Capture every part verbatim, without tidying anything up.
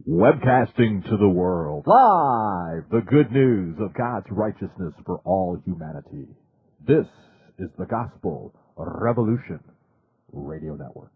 Webcasting to the world, live, the good news of God's righteousness for all humanity. This is the Gospel Revolution Radio Network.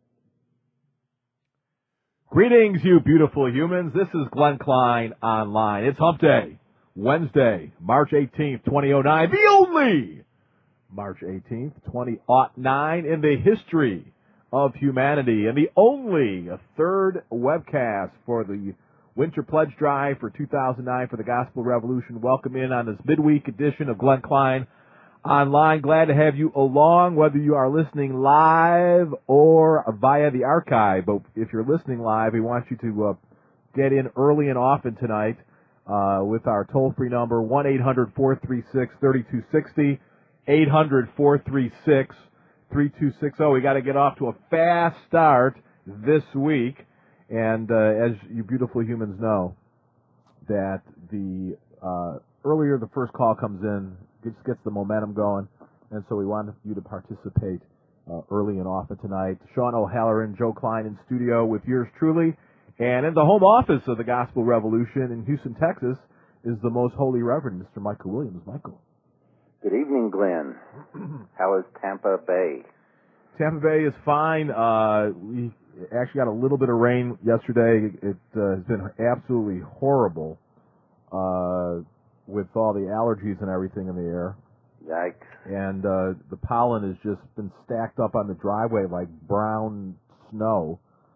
Greetings, you beautiful humans. This is Glenn Klein Online. It's Hump Day, Wednesday, March eighteenth, twenty oh nine, the only March eighteenth, twenty oh nine in the history of humanity, and the only a third webcast for the Winter Pledge Drive for two thousand nine for the Gospel Revolution. Welcome in on this midweek edition of Glenn Klein Online. Glad to have you along, whether you are listening live or via the archive. But if you're listening live, we want you to uh, get in early and often tonight uh, with our toll-free number, one eight hundred, four three six, three two six zero, eight hundred, four three six, three two six zero. We got to get off to a fast start this week, and uh, as you beautiful humans know, that the uh, earlier the first call comes in, it just gets the momentum going, and so we want you to participate uh, early and often tonight. Sean O'Halloran, Joe Klein in studio with yours truly, and in the home office of the Gospel Revolution in Houston, Texas, is the most holy Reverend Mister Michael Williams. Michael. Good evening, Glenn. How is Tampa Bay? Tampa Bay is fine. Uh, we actually got a little bit of rain yesterday. It uh, has been absolutely horrible uh, with all the allergies and everything in the air. Yikes. And uh, the pollen has just been stacked up on the driveway like brown snow.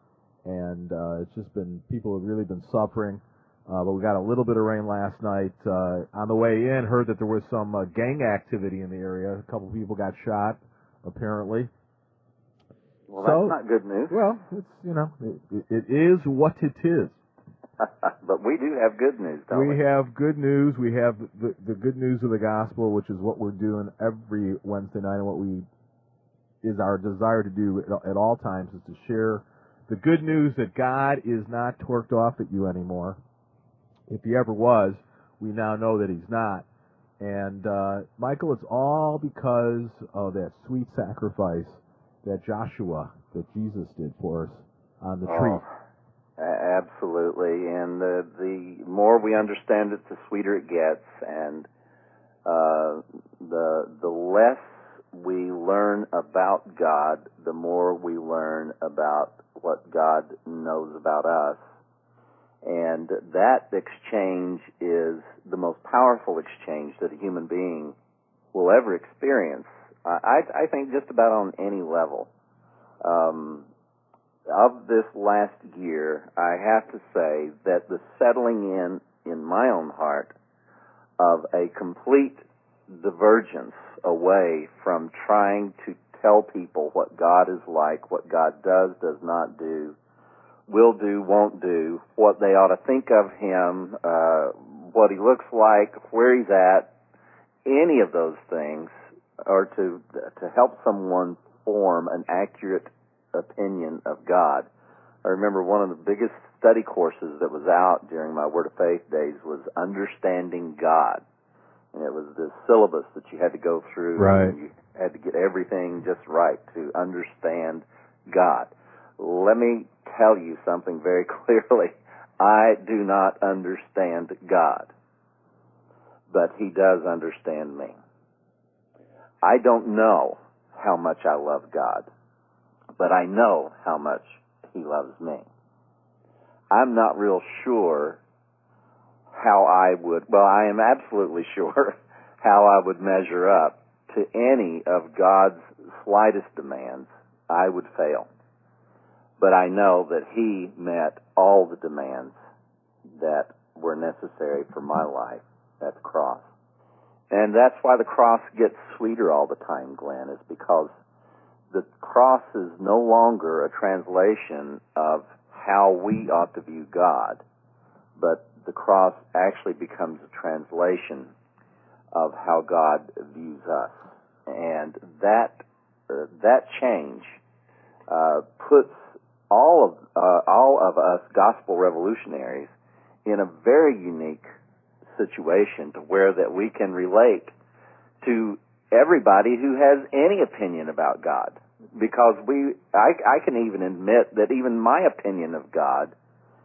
And uh, it's just been, people have really been suffering. Uh, but we got a little bit of rain last night. Uh, on the way in, heard that there was some uh, gang activity in the area. A couple people got shot, apparently. Well, so, that's not good news. Well, it's, you know, it, it is what it is. But we do have good news, don't we? We have good news. We have the, the good news of the gospel, which is what we're doing every Wednesday night, and what we is our desire to do at, at all times is to share the good news that God is not torqued off at you anymore. If he ever was, we now know that he's not. And, uh, Michael, it's all because of that sweet sacrifice that Joshua, that Jesus did for us on the oh, tree. Absolutely. And the, the more we understand it, the sweeter it gets. And uh, the the less we learn about God, the more we learn about what God knows about us. And that exchange is the most powerful exchange that a human being will ever experience. I, I think just about on any level. Um, of this last year, I have to say that the settling in in my own heart of a complete divergence away from trying to tell people what God is like, what God does, does not do, will do, won't do, what they ought to think of him, uh, what he looks like, where he's at, any of those things, or to to help someone form an accurate opinion of God. I remember one of the biggest study courses that was out during my Word of Faith days was Understanding God. And it was this syllabus that you had to go through. Right. And you had to get everything just right to understand God. Let me tell you something very clearly. I do not understand God, but he does understand me. I don't know how much I love God, but I know how much he loves me. I'm not real sure how I would, well, I am absolutely sure how I would measure up to any of God's slightest demands. I would fail. But I know that he met all the demands that were necessary for my life at the cross. And that's why the cross gets sweeter all the time, Glenn, is because the cross is no longer a translation of how we ought to view God, but the cross actually becomes a translation of how God views us. And that uh, that change uh, puts all of uh, all of us gospel revolutionaries in a very unique situation to where that we can relate to everybody who has any opinion about God. Because we, I, I can even admit that even my opinion of God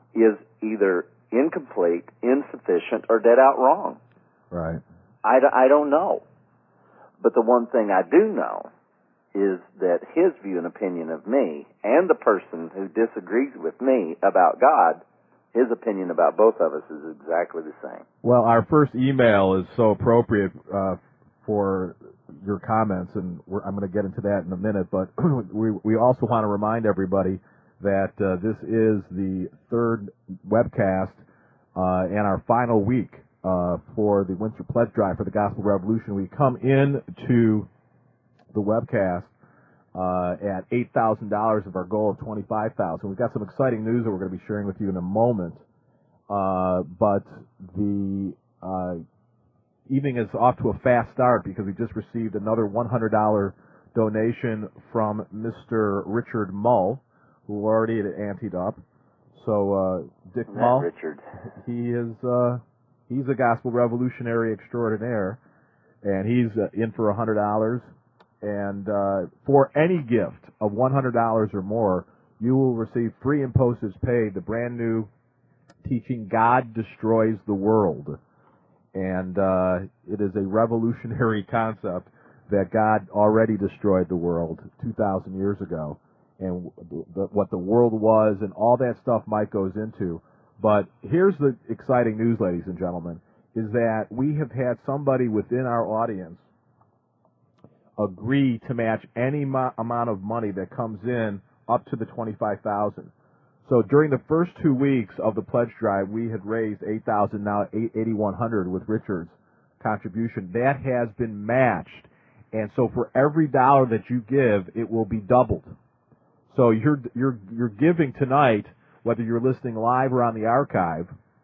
is either incomplete, insufficient, or dead out wrong. Right. I, d- I don't know. But the one thing I do know is that his view and opinion of me and the person who disagrees with me about God, his opinion about both of us is exactly the same. Well, our first email is so appropriate uh, for your comments, and we're, I'm going to get into that in a minute, but we, we also want to remind everybody that uh, this is the third webcast uh, and our final week uh, for the Winter Pledge Drive for the Gospel Revolution. We come in to the webcast uh, at eight thousand dollars of our goal of twenty-five thousand dollars. We've got some exciting news that we're going to be sharing with you in a moment, uh, but the uh, evening is off to a fast start because we just received another one hundred dollars donation from Mister Richard Mull, who already had anteed up. So, uh, Dick Mull, Richard. he is, uh, he's a gospel revolutionary extraordinaire, and he's uh, in for one hundred dollars. And uh, for any gift of one hundred dollars or more, you will receive free and postage paid the brand new teaching God Destroys the World. And uh, it is a revolutionary concept that God already destroyed the world two thousand years ago, and the, what the world was and all that stuff Mike goes into. But here's the exciting news, ladies and gentlemen, is that we have had somebody within our audience agree to match any mo- amount of money that comes in up to the twenty-five thousand dollars. So during the first two weeks of the pledge drive, we had raised eight thousand dollars, now eighty-one hundred dollars with Richard's contribution. That has been matched. And so for every dollar that you give, it will be doubled. So you're, you're, you're giving tonight, whether you're listening live or on the archive,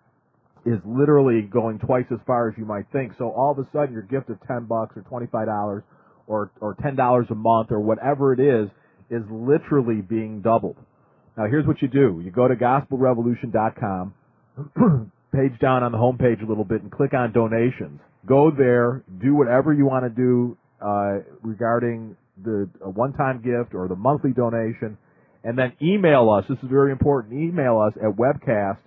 is literally going twice as far as you might think. So all of a sudden your gift of ten bucks or twenty-five dollars or, or ten dollars a month or whatever it is, is literally being doubled. Now here's what you do. You go to gospel revolution dot com, page down on the home page a little bit, and click on donations. Go there, do whatever you want to do uh, regarding the a one-time gift or the monthly donation, and then email us. This is very important. Email us at webcast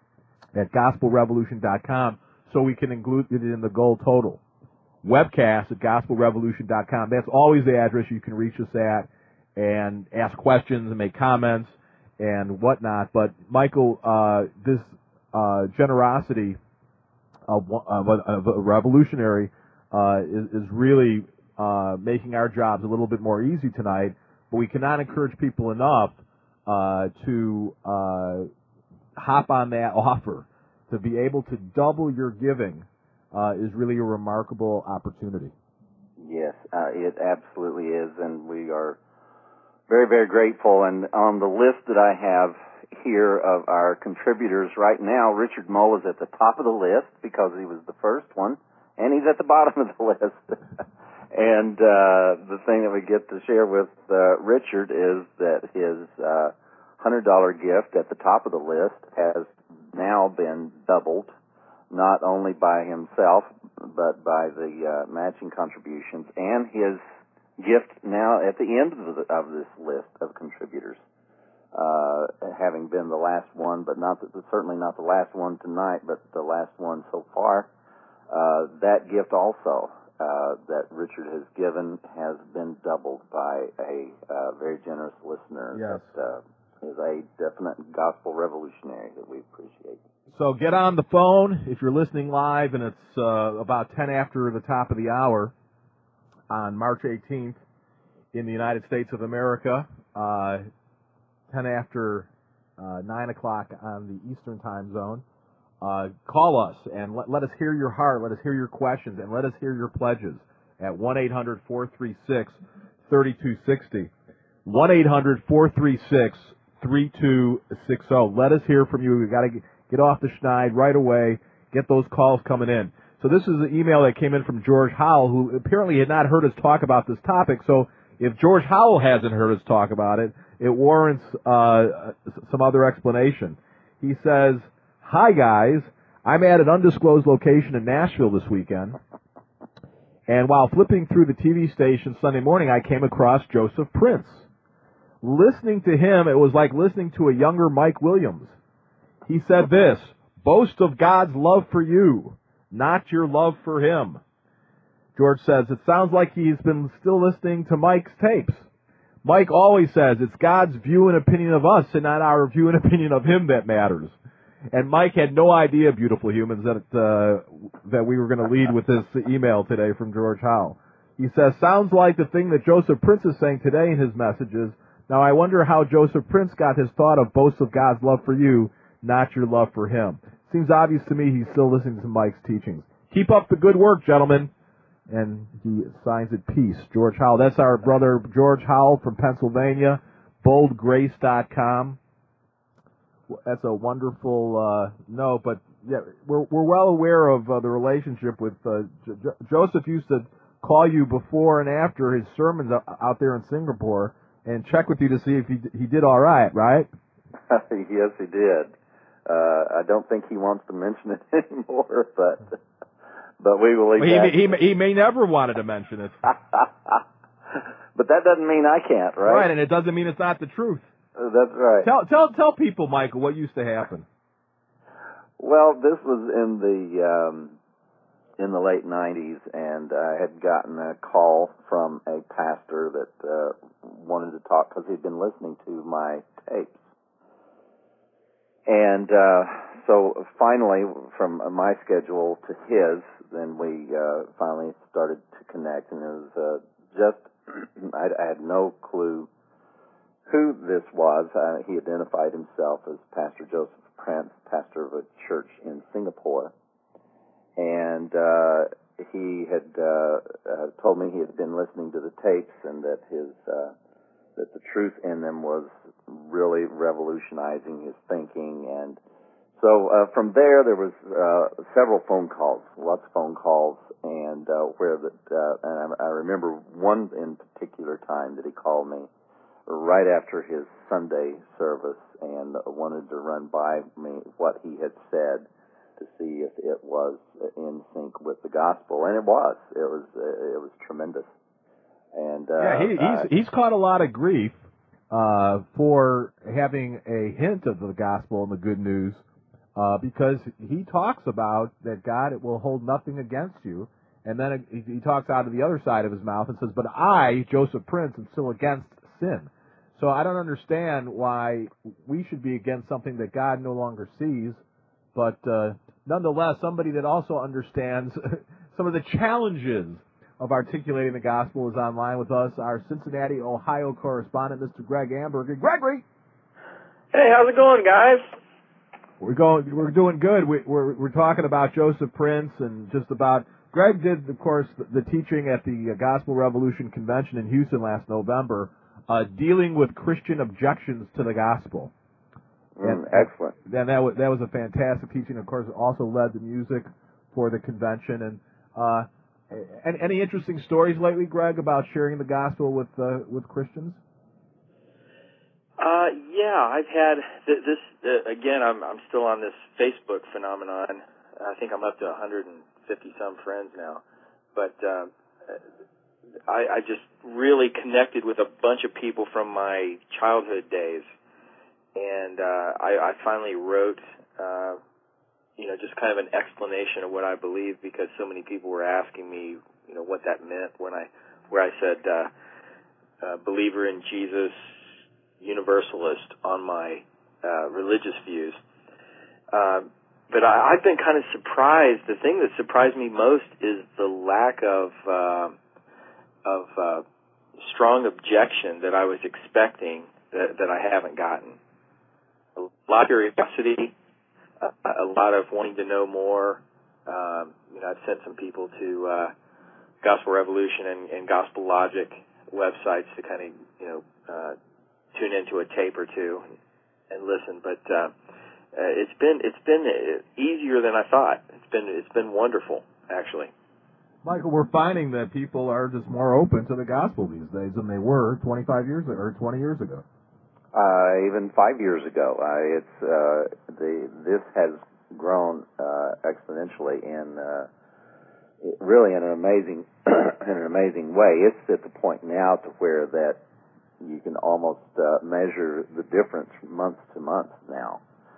at gospel revolution dot com so we can include it in the goal total. Webcast at gospel revolution dot com. That's always the address you can reach us at and ask questions and make comments and whatnot. But Michael, uh, this uh, generosity of, of, a, of a revolutionary uh, is, is really uh, making our jobs a little bit more easy tonight. But we cannot encourage people enough uh, to uh, hop on that offer. To be able to double your giving uh, is really a remarkable opportunity. Yes, uh, it absolutely is, and we are very, very grateful. And on the list that I have here of our contributors right now, Richard Mull is at the top of the list because he was the first one, and he's at the bottom of the list. And uh, the thing that we get to share with uh, Richard is that his uh, one hundred dollars gift at the top of the list has now been doubled, not only by himself, but by the uh, matching contributions, and his gift now at the end of, the, of this list of contributors, uh, having been the last one, but not the, certainly not the last one tonight, but the last one so far. Uh, that gift also uh, that Richard has given has been doubled by a uh, very generous listener. Yes. That, uh, is a definite gospel revolutionary that we appreciate. So get on the phone if you're listening live, and it's uh, about ten after the top of the hour on March eighteenth in the United States of America, uh, ten after uh, nine o'clock on the Eastern time zone. Uh, call us and let, let us hear your heart, let us hear your questions, and let us hear your pledges at one eight hundred four three six three two six zero. one eight hundred four three six three two six zero. Let us hear from you. We've got to get, get off the schneid right away. Get those calls coming in. So this is an email that came in from George Howell, who apparently had not heard us talk about this topic. So if George Howell hasn't heard us talk about it, it warrants uh, some other explanation. He says, "Hi guys, I'm at an undisclosed location in Nashville this weekend, and while flipping through the T V station Sunday morning, I came across Joseph Prince. Listening to him, it was like listening to a younger Mike Williams. He said this, boast of God's love for you, not your love for him. George says, it sounds like he's been still listening to Mike's tapes. Mike always says it's God's view and opinion of us and not our view and opinion of him that matters. And Mike had no idea, beautiful humans, that uh, that we were going to lead with this email today from George Howell. He says, sounds like the thing that Joseph Prince is saying today in his messages. Now I wonder how Joseph Prince got his thought of boast of God's love for you, not your love for him. Seems obvious to me he's still listening to Mike's teachings. Keep up the good work, gentlemen. And he signs it peace. George Howell. That's our brother George Howell from Pennsylvania, bold grace dot com. That's a wonderful uh, note, but yeah, we're we're well aware of uh, the relationship with uh, J- Joseph used to call you before and after his sermons out there in Singapore and check with you to see if he he did all right, right? Yes, he did. Uh, I don't think he wants to mention it anymore, but but we will leave well, he, that. May, he, may, he may never wanted to mention it. But that doesn't mean I can't, right? Right, and it doesn't mean it's not the truth. Uh, that's right. Tell tell tell people, Michael, what used to happen. Well, this was in the um, in the late nineties, and I had gotten a call from a pastor that uh, wanted to talk because he'd been listening to my tapes. And uh, so finally, from my schedule to his, then we uh, finally started to connect, and it was uh, just, I, I had no clue who this was. Uh, he identified himself as Pastor Joseph Prince, pastor of a church in Singapore. And uh, he had uh, uh, told me he had been listening to the tapes and that his uh, that the truth in them was really revolutionizing his thinking. And so uh, from there, there was uh, several phone calls, lots of phone calls, and uh, where that, uh, and I, I remember one in particular time that he called me right after his Sunday service and wanted to run by me what he had said to see if it was in sync with the gospel, and it was. It was. It was tremendous. And uh, yeah, he, he's uh, he's caught a lot of grief uh, for having a hint of the gospel and the good news, uh, because he talks about that God will hold nothing against you, and then he, he talks out of the other side of his mouth and says, "But I, Joseph Prince, am still against sin." So I don't understand why we should be against something that God no longer sees, but uh, nonetheless, somebody that also understands some of the challenges of articulating the gospel is online with us, our Cincinnati, Ohio correspondent, Mister Greg Amberger. Gregory! Hey, how's it going, guys? We're going. We're doing good. We, we're we're talking about Joseph Prince and just about. Greg did, of course, the, the teaching at the Gospel Revolution Convention in Houston last November, uh, dealing with Christian objections to the gospel. And, excellent. And that was that was a fantastic teaching. Of course, also led the music for the convention. And uh, any, any interesting stories lately, Greg, about sharing the gospel with uh, with Christians? Uh, yeah, I've had th- this uh, again. I'm I'm still on this Facebook phenomenon. I think I'm up to one hundred fifty some friends now, but uh, I, I just really connected with a bunch of people from my childhood days, and uh, I, I finally wrote, uh, you know, just kind of an explanation of what I believe, because so many people were asking me, you know, what that meant when I, where I said, uh, uh, believer in Jesus, universalist on my uh, religious views. Uh, but I, I've been kind of surprised. The thing that surprised me most is the lack of uh, of uh, strong objection that I was expecting that, that I haven't gotten. A lot of curiosity, a, a lot of wanting to know more. Um, you know, I've sent some people to uh, Gospel Revolution and, and Gospel Logic websites to kind of, you know, uh, tune into a tape or two and, and listen. But uh, uh, it's been it's been easier than I thought. It's been it's been wonderful, actually. Michael, we're finding that people are just more open to the gospel these days than they were twenty-five years ago or twenty years ago. Uh, even five years ago, uh, it's uh, the this has grown uh, exponentially in uh, it really in an amazing in an amazing way. It's at the point now to where that you can almost uh, measure the difference month to month now.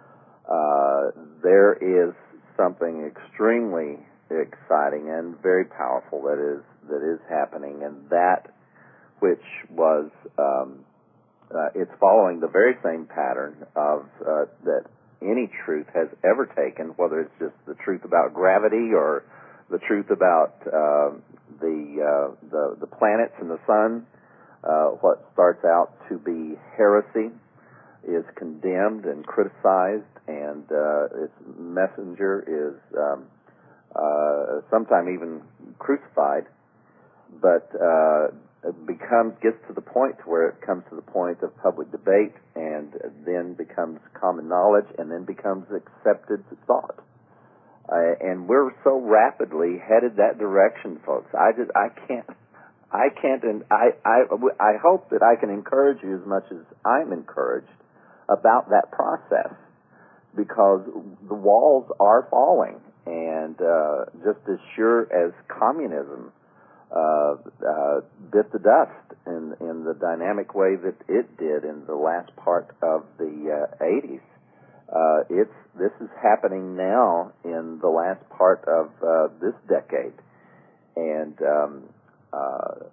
uh, there is something extremely exciting and very powerful that is that is happening, and that which was um, uh, it's following the very same pattern of uh, that any truth has ever taken, whether it's just the truth about gravity or the truth about uh, the, uh, the the planets and the sun. Uh, what starts out to be heresy is condemned and criticized, and uh, its messenger is um, uh, sometime even crucified. But uh, it becomes gets to the point where it comes to the point of public debate, and then becomes common knowledge, and then becomes accepted thought. Uh, and we're so rapidly headed that direction, folks. I just I can't. I can't, and I, I, I hope that I can encourage you as much as I'm encouraged about that process, because the walls are falling, and uh, just as sure as communism uh, uh, bit the dust in, in the dynamic way that it did in the last part of the uh, eighties, uh, it's this is happening now in the last part of uh, this decade, and. Um, Uh,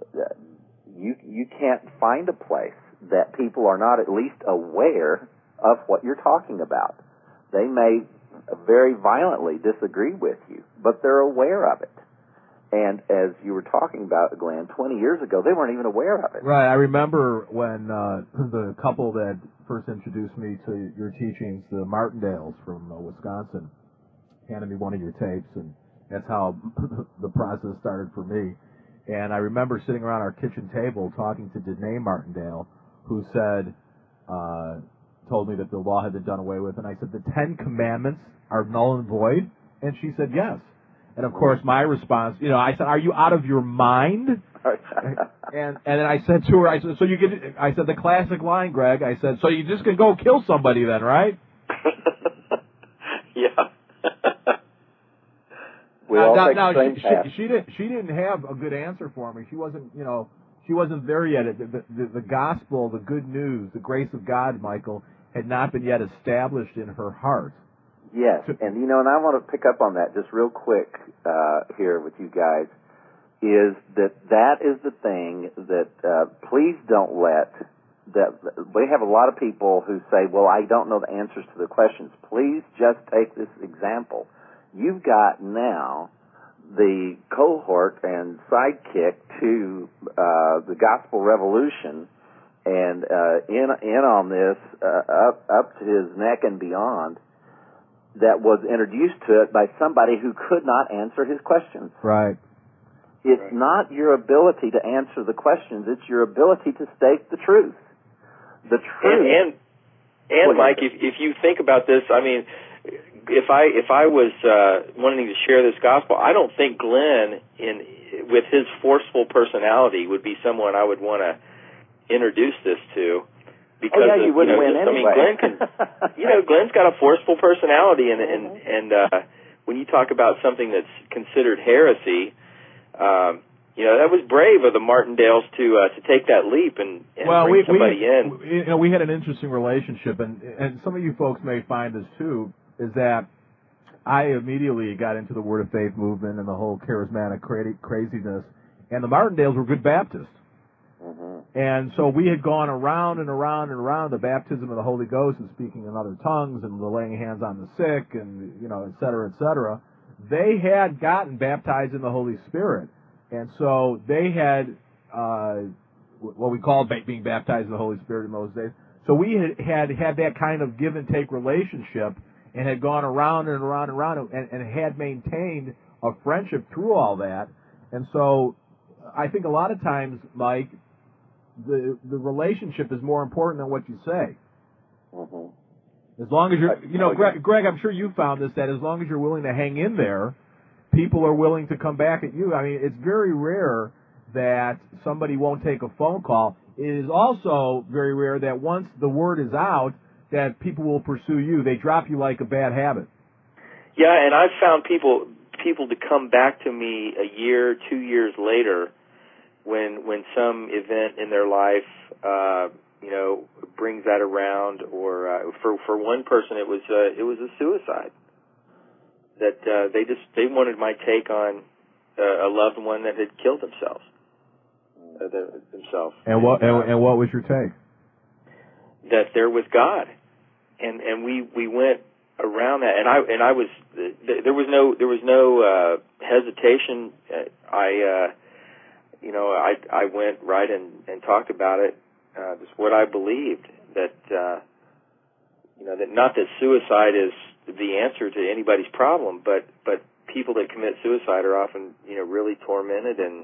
you you can't find a place that people are not at least aware of what you're talking about. They may very violently disagree with you, but they're aware of it. And as you were talking about, Glenn, twenty years ago, they weren't even aware of it. Right. I remember when uh, the couple that first introduced me to your teachings, the Martindales from uh, Wisconsin, handed me one of your tapes, and that's how the process started for me. And I remember sitting around our kitchen table talking to Danae Martindale, who said, uh, told me that the law had been done away with. And I said, the Ten Commandments are null and void? And she said, yes. And of course, my response, you know, I said, are you out of your mind? and and then I said to her, I said, so you get, I said, the classic line, Greg, I said, so you just can go kill somebody then, right? Yeah. We now, all now, take now the same she, path. she, she didn't. She didn't have a good answer for me. She wasn't, you know, she wasn't there yet. The, the, the, the gospel, the good news, the grace of God, Michael, had not been yet established in her heart. Yes, and you know, and I want to pick up on that just real quick uh, here with you guys. Is that that is the thing that uh, please don't let that. We have a lot of people who say, "Well, I don't know the answers to the questions." Please just take this example. You've got now the cohort and sidekick to uh, the gospel revolution, and uh, in in on this uh, up up to his neck and beyond, that was introduced to it by somebody who could not answer his questions. Right. It's right. not your ability to answer the questions; it's your ability to state the truth. The truth. And and, and Mike, if if you think about this, I mean. If I if I was uh, wanting to share this gospel, I don't think Glenn, in with his forceful personality, would be someone I would want to introduce this to. Because oh yeah, you of, wouldn't you know, win just, anyway. I mean, Glenn can, you know, Glenn's got a forceful personality, and and and uh, when you talk about something that's considered heresy, um, you know, that was brave of the Martindales to uh, to take that leap and, and well, bring we, somebody we, in. You know, we had an interesting relationship, and and some of you folks may find this too. Is that I immediately got into the Word of Faith movement and the whole charismatic cra- craziness, and the Martindales were good Baptists. Mm-hmm. And so we had gone around and around and around the baptism of the Holy Ghost and speaking in other tongues and the laying hands on the sick and, you know, et cetera, et cetera. They had gotten baptized in the Holy Spirit. And so they had uh, what we called being baptized in the Holy Spirit in those days. So we had had, had that kind of give and take relationship, and had gone around and around and around and, and had maintained a friendship through all that. And so I think a lot of times, Mike, the the relationship is more important than what you say. Mm-hmm. As long as you're, you know, Greg, Greg, I'm sure you found this, that as long as you're willing to hang in there, people are willing to come back at you. I mean, it's very rare that somebody won't take a phone call. It is also very rare that once the word is out, that people will pursue you. They drop you like a bad habit. Yeah, and I've found people people to come back to me a year, two years later, when when some event in their life, uh, you know, brings that around, or uh, know, for for one person, it was uh, it was a suicide. That uh, they just they wanted my take on uh, a loved one that had killed themselves, uh, the, themselves. And what and, uh, and, and what was your take? That they're with God, and and we we went around that, and I and I was there was no there was no uh, hesitation. I uh, you know I I went right and, and talked about it. Uh, just what I believed, that uh, you know that not that suicide is the answer to anybody's problem, but but people that commit suicide are often you know really tormented, and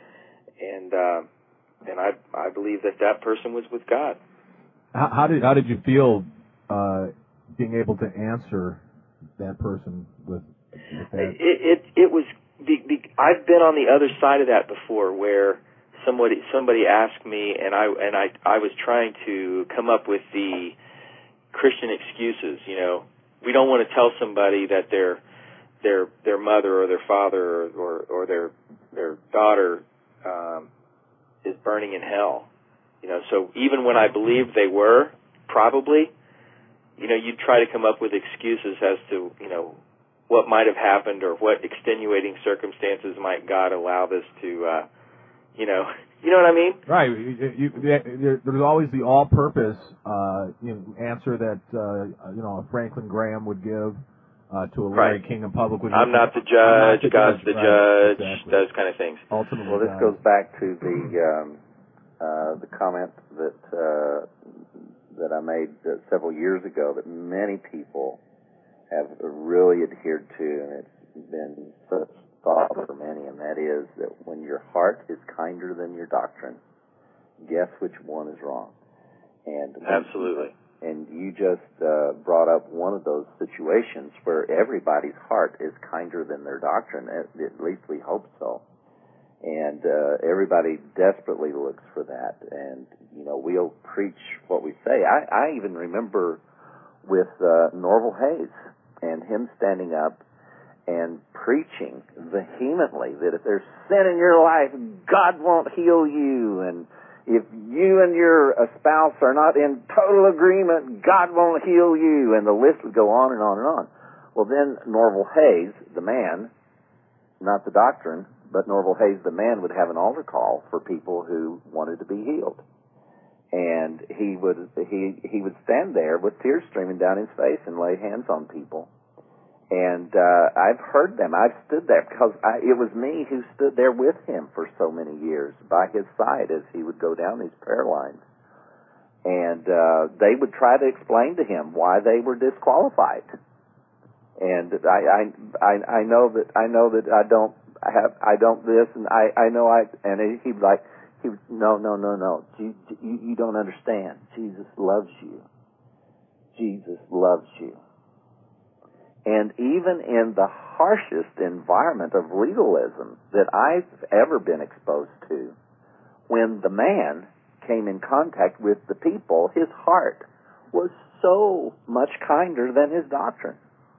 and uh, and I I believe that that person was with God. How, how did how did you feel uh, being able to answer that person with, with that? It it, it was be, be, I've been on the other side of that before, where somebody somebody asked me, and I and I I was trying to come up with the Christian excuses. You know, we don't want to tell somebody that their their their mother or their father or or, or their their daughter um, is burning in hell. You know, so even when I believed they were, probably, you know, you'd try to come up with excuses as to, you know, what might have happened or what extenuating circumstances might God allow this to, uh, you know, you know what I mean? Right. You, you, there, there's always the all-purpose uh, you know, answer that, uh, you know, Franklin Graham would give uh, to a Larry Right. King in public. Would I'm give, not the judge, not the God's judge. the Right. judge, Exactly. those kind of things. Ultimately, Well, this God. goes back to the um, uh, the comment that uh, that I made uh, several years ago that many people have really adhered to, and it's been such thought for many, and that is that when your heart is kinder than your doctrine, guess which one is wrong? And Absolutely. And you just uh, brought up one of those situations where everybody's heart is kinder than their doctrine. At, at least we hope so. And uh, everybody desperately looks for that. And, you know, we'll preach what we say. I, I even remember with uh, Norval Hayes and him standing up and preaching vehemently that if there's sin in your life, God won't heal you. And if you and your uh, spouse are not in total agreement, God won't heal you. And the list would go on and on and on. Well, then Norval Hayes, the man, not the doctrine, but Norval Hayes, the man, would have an altar call for people who wanted to be healed. And he would he he would stand there with tears streaming down his face and lay hands on people. And uh, I've heard them. I've stood there because I, it was me who stood there with him for so many years by his side as he would go down these prayer lines. And uh, they would try to explain to him why they were disqualified. And I I I, I know that I know that I don't I have I don't this and I I know I and he'd be like he would, no no no no you, you you don't understand. Jesus loves you. Jesus loves you. And even in the harshest environment of legalism that I've ever been exposed to, when the man came in contact with the people, his heart was so much kinder than his doctrine.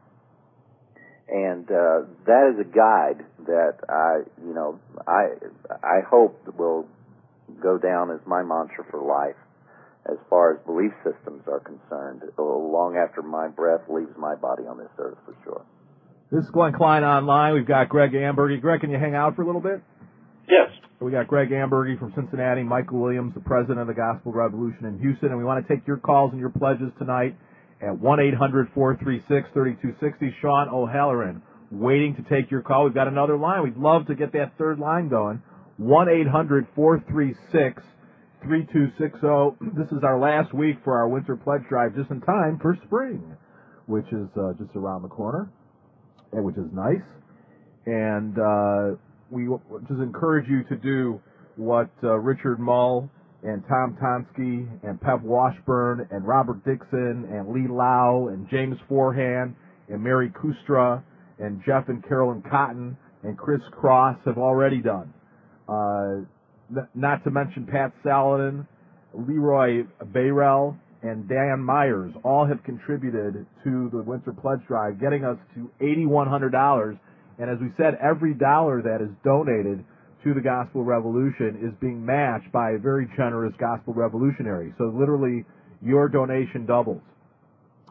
And uh, that is a guide that I, you know, I I hope will go down as my mantra for life as far as belief systems are concerned, long after my breath leaves my body on this earth, for sure. This is Glenn Klein Online. We've got Greg Ambergy. Greg, can you hang out for a little bit? Yes. We got Greg Ambergy from Cincinnati, Michael Williams, the president of the Gospel Revolution in Houston, and we want to take your calls and your pledges tonight at one eight hundred four three six three two six zero. Sean O'Halloran waiting to take your call. We've got another line. We'd love to get that third line going. one eight hundred four three six three two six zero. This is our last week for our winter pledge drive, just in time for spring, which is uh, just around the corner, and which is nice. And uh, we just encourage you to do what uh, Richard Mull and Tom Tonsky and Pep Washburn and Robert Dixon and Lee Lau and James Forehand and Mary Kustra and Jeff and Carolyn Cotton and Chris Cross have already done. Uh, Not to mention Pat Saladin, Leroy Bayrell, and Dan Myers all have contributed to the Winter Pledge Drive, getting us to eight thousand one hundred dollars. And as we said, every dollar that is donated to the Gospel Revolution is being matched by a very generous Gospel Revolutionary. So literally, your donation doubles.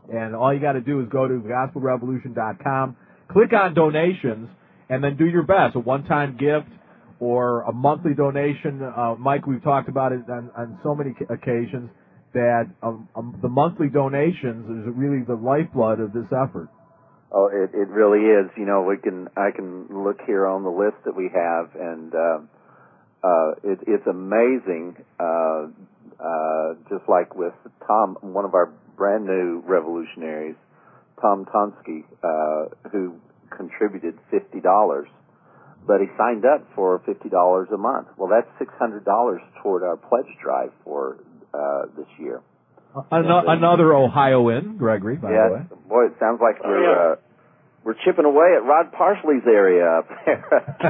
And all you got to do is go to gospel revolution dot com, click on donations, and then do your best. A one-time gift or a monthly donation. Uh, Mike, we've talked about it on, on so many occasions that um, um, the monthly donations is really the lifeblood of this effort. Oh, it, it really is. You know, we can I can look here on the list that we have, and uh, uh, it, it's amazing. Uh, uh, just like with Tom, one of our brand new revolutionaries, Tom Tonsky, uh, who contributed fifty dollars, but he signed up for fifty dollars a month. Well, that's six hundred dollars toward our pledge drive for uh, this year. Another, another Ohioan, Gregory, by yeah, the way. Boy, it sounds like we're uh, we're chipping away at Rod Parsley's area up there.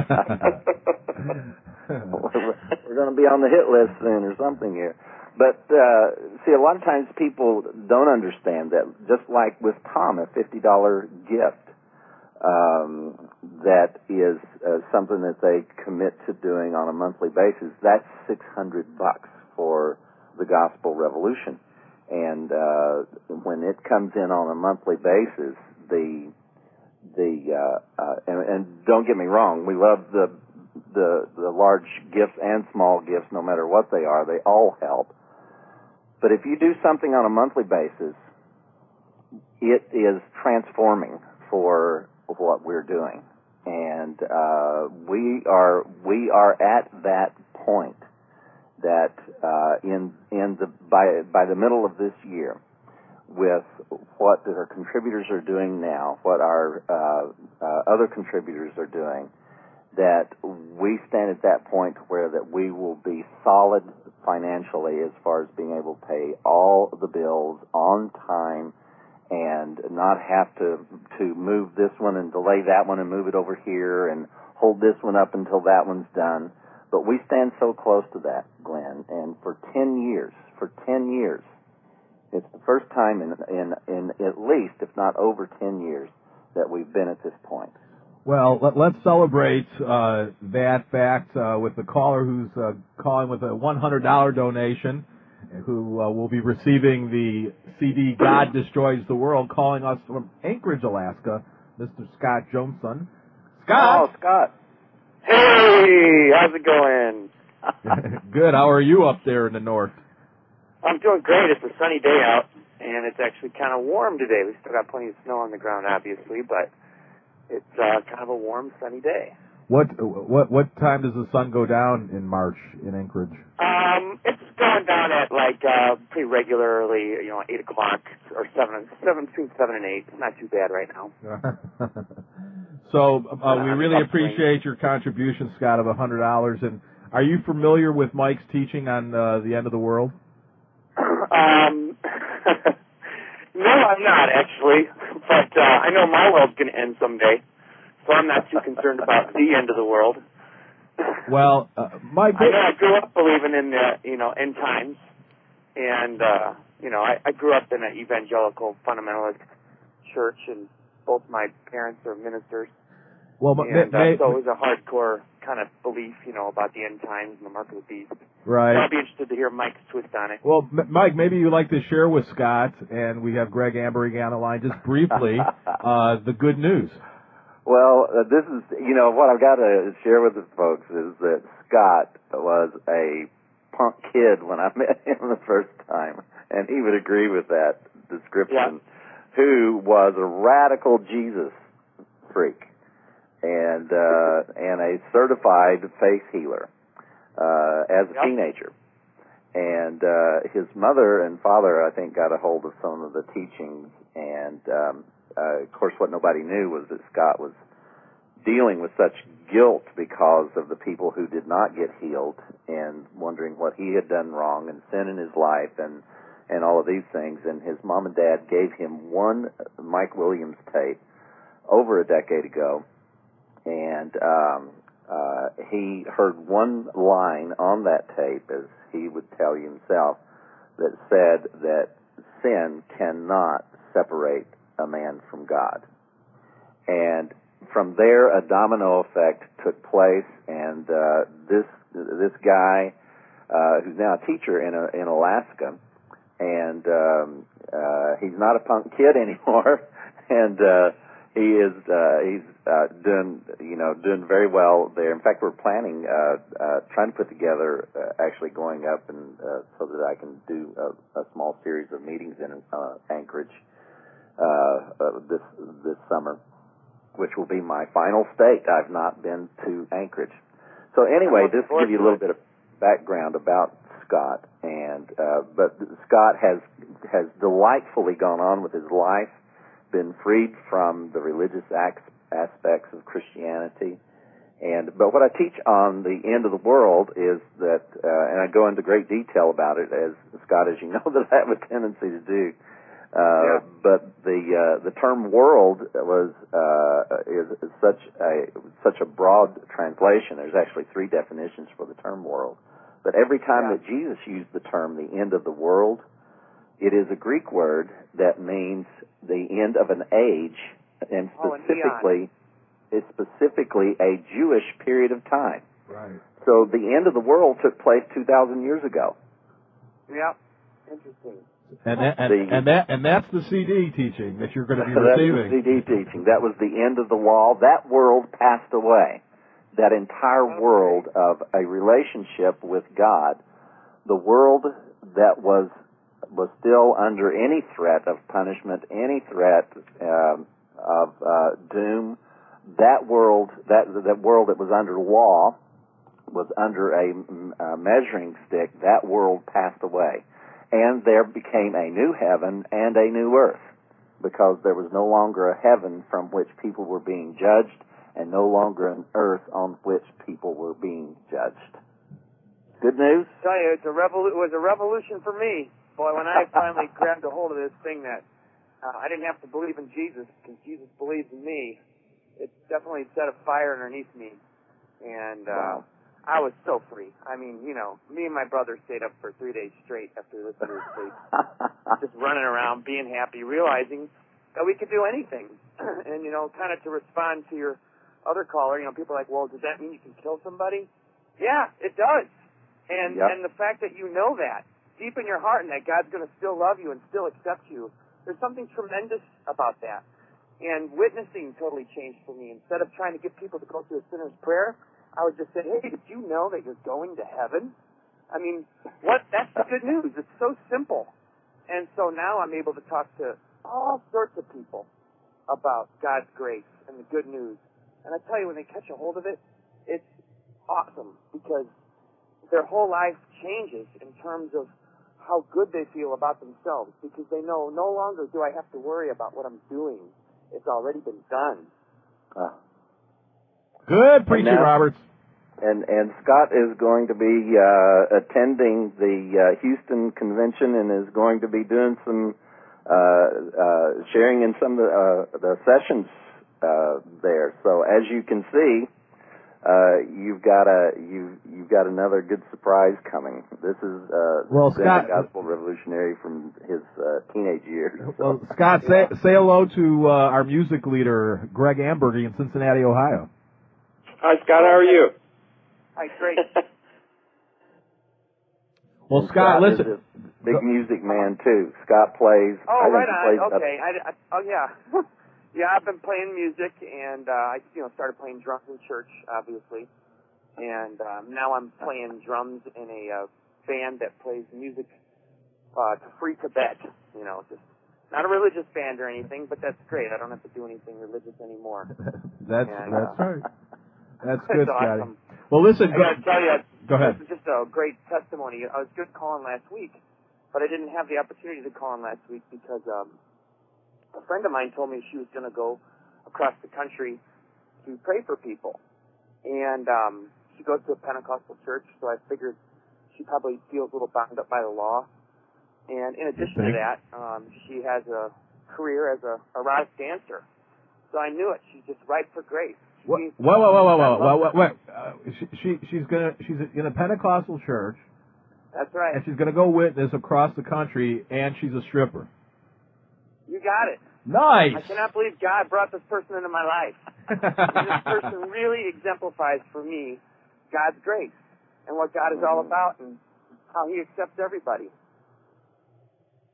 We're going to be on the hit list soon or something here. But, uh, see, a lot of times people don't understand that, just like with Tom, a fifty dollars gift, um, that is uh, something that they commit to doing on a monthly basis. That's six hundred bucks for the Gospel Revolution. And uh, when it comes in on a monthly basis, the the uh, uh, and, and don't get me wrong, we love the the the large gifts and small gifts, no matter what they are. They all help. But if you do something on a monthly basis, it is transforming for what we're doing, and uh, we are we are at that point that uh, in in the by by the middle of this year, with what our contributors are doing now, what our uh, uh, other contributors are doing, that we stand at that point where that we will be solid financially as far as being able to pay all the bills on time and not have to to move this one and delay that one and move it over here and hold this one up until that one's done. But we stand so close to that, Glenn, and for ten years, for ten years, it's the first time in in, in at least, if not over ten years, that we've been at this point. Well, let, let's celebrate uh, that fact uh, with the caller who's uh, calling with a one hundred dollars donation, who uh, will be receiving the C D God Destroys the World, calling us from Anchorage, Alaska, Mister Scott Johnson. Scott! Oh, Scott. Hey, how's it going? Good. How are you up there in the north? I'm doing great. It's a sunny day out, and it's actually kind of warm today. We still got plenty of snow on the ground, obviously, but it's uh, kind of a warm, sunny day. What what what time does the sun go down in March in Anchorage? Um, it's going down at like uh, pretty regularly, you know, eight o'clock or seven, seven between seven and eight. It's not too bad right now. So uh, we really appreciate your contribution, Scott, of a hundred dollars. And are you familiar with Mike's teaching on uh, the end of the world? Um, no, I'm not actually, but uh, I know my world's going to end someday, so I'm not too concerned about the end of the world. Well, uh, Mike, I know I grew up believing in the, you know, end times, and uh, you know, I, I grew up in an evangelical fundamentalist church, and both my parents are ministers. Well, but and may, uh, so it was a hardcore kind of belief, you know, about the end times and the mark of the beast. Right. So I'll be interested to hear Mike's twist on it. Well, M- Mike, maybe you'd like to share with Scott, and we have Greg Ambery on the line, just briefly, uh, the good news. Well, uh, this is, you know, what I've got to share with the folks is that Scott was a punk kid when I met him the first time, and he would agree with that description, yeah. who was a radical Jesus freak and uh, and a certified faith healer uh, as a yep. teenager. And uh, his mother and father, I think, got a hold of some of the teachings. And, um, uh, of course, what nobody knew was that Scott was dealing with such guilt because of the people who did not get healed and wondering what he had done wrong and sin in his life and, and all of these things. And his mom and dad gave him one Mike Williams tape over a decade ago. And um, uh, he heard one line on that tape, as he would tell you himself, that said that sin cannot separate a man from God. And from there, a domino effect took place, and uh, this this guy, uh, who's now a teacher in a, in Alaska, and um, uh, he's not a punk kid anymore, and uh, he is uh, he's uh, doing you know doing very well there. In fact, we're planning uh, uh, trying to put together uh, actually going up and uh, so that I can do a, a small series of meetings in uh, Anchorage uh, uh, this this summer, which will be my final state. I've not been to Anchorage. So anyway, this will give you a little bit of background about Scott, and uh, but Scott has has delightfully gone on with his life, been freed from the religious acts, aspects of Christianity, and but what I teach on the end of the world is that, uh, and I go into great detail about it, as Scott, as you know, that I have a tendency to do. Uh, yeah. But the uh, the term world was uh, is, is such a such a broad translation. There's actually three definitions for the term world. But every time yeah. that Jesus used the term the end of the world, it is a Greek word that means the end of an age, and specifically, oh, it's specifically a Jewish period of time. Right. So the end of the world took place two thousand years ago. Yeah. Interesting. And that, and, the, and that and that's the C D teaching that you're going to be that's receiving. That's the C D teaching. That was the end of the law. That world passed away. That entire world of a relationship with God, the world that was was still under any threat of punishment, any threat um, of uh, doom, that world, that that world that was under law, was under a, a measuring stick. That world passed away. And there became a new heaven and a new earth, because there was no longer a heaven from which people were being judged, and no longer an earth on which people were being judged. Good news? I tell you, it's a revolu- it was a revolution for me. Boy, when I finally grabbed a hold of this thing that uh, I didn't have to believe in Jesus, because Jesus believes in me, it definitely set a fire underneath me. And uh, wow. I was so free. I mean, you know, me and my brother stayed up for three days straight after listening to his tape, just running around, being happy, realizing that we could do anything. And, you know, kind of to respond to your other caller, you know, people are like, well, does that mean you can kill somebody? Yeah, it does. And yep. and the fact that you know that deep in your heart, and that God's going to still love you and still accept you, there's something tremendous about that. And witnessing totally changed for me. Instead of trying to get people to go through a sinner's prayer, I would just say, hey, did you know that you're going to heaven? I mean, what? That's the good news. It's so simple. And so now I'm able to talk to all sorts of people about God's grace and the good news. And I tell you, when they catch a hold of it, it's awesome, because their whole life changes in terms of how good they feel about themselves, because they know no longer do I have to worry about what I'm doing. It's already been done. Uh. Good preaching, now, Roberts. And and Scott is going to be uh, attending the uh, Houston convention, and is going to be doing some uh, uh, sharing in some of the, uh, the sessions uh, there. So as you can see, uh, you've got a you you've got another good surprise coming. This is uh, well, the Scott, gospel revolutionary from his uh, teenage years. So. Well, Scott, say say hello to uh, our music leader, Greg Ambergy, in Cincinnati, Ohio. Hi, Scott. How are you? Hi, great. Well, Scott, Scott listen. is a big music man too. Scott plays. Oh, I right think he on. plays Okay. I, I, oh, yeah. Yeah, I've been playing music, and uh, I, you know, started playing drums in church, obviously, and um, now I'm playing drums in a uh, band that plays music uh, to Free Tibet. You know, just not a religious band or anything, but that's great. I don't have to do anything religious anymore. that's and, that's uh, right. That's good, Scotty. Awesome. Well, listen. I Go, got to tell you, go ahead. This is just a great testimony. I was good calling last week, but I didn't have the opportunity to call in last week because um, a friend of mine told me she was going to go across the country to pray for people, and um, she goes to a Pentecostal church. So I figured she probably feels a little bound up by the law. And in addition to that, um, she has a career as a erotic dancer. So I knew it. She's just ripe for grace. Whoa, whoa, whoa, whoa, whoa, whoa, whoa, whoa. Uh, she, she, she's gonna, she's in a Pentecostal church. That's right. And she's gonna go witness across the country, and she's a stripper. You got it. Nice. I cannot believe God brought this person into my life. This person really exemplifies for me God's grace and what God is all about and how He accepts everybody.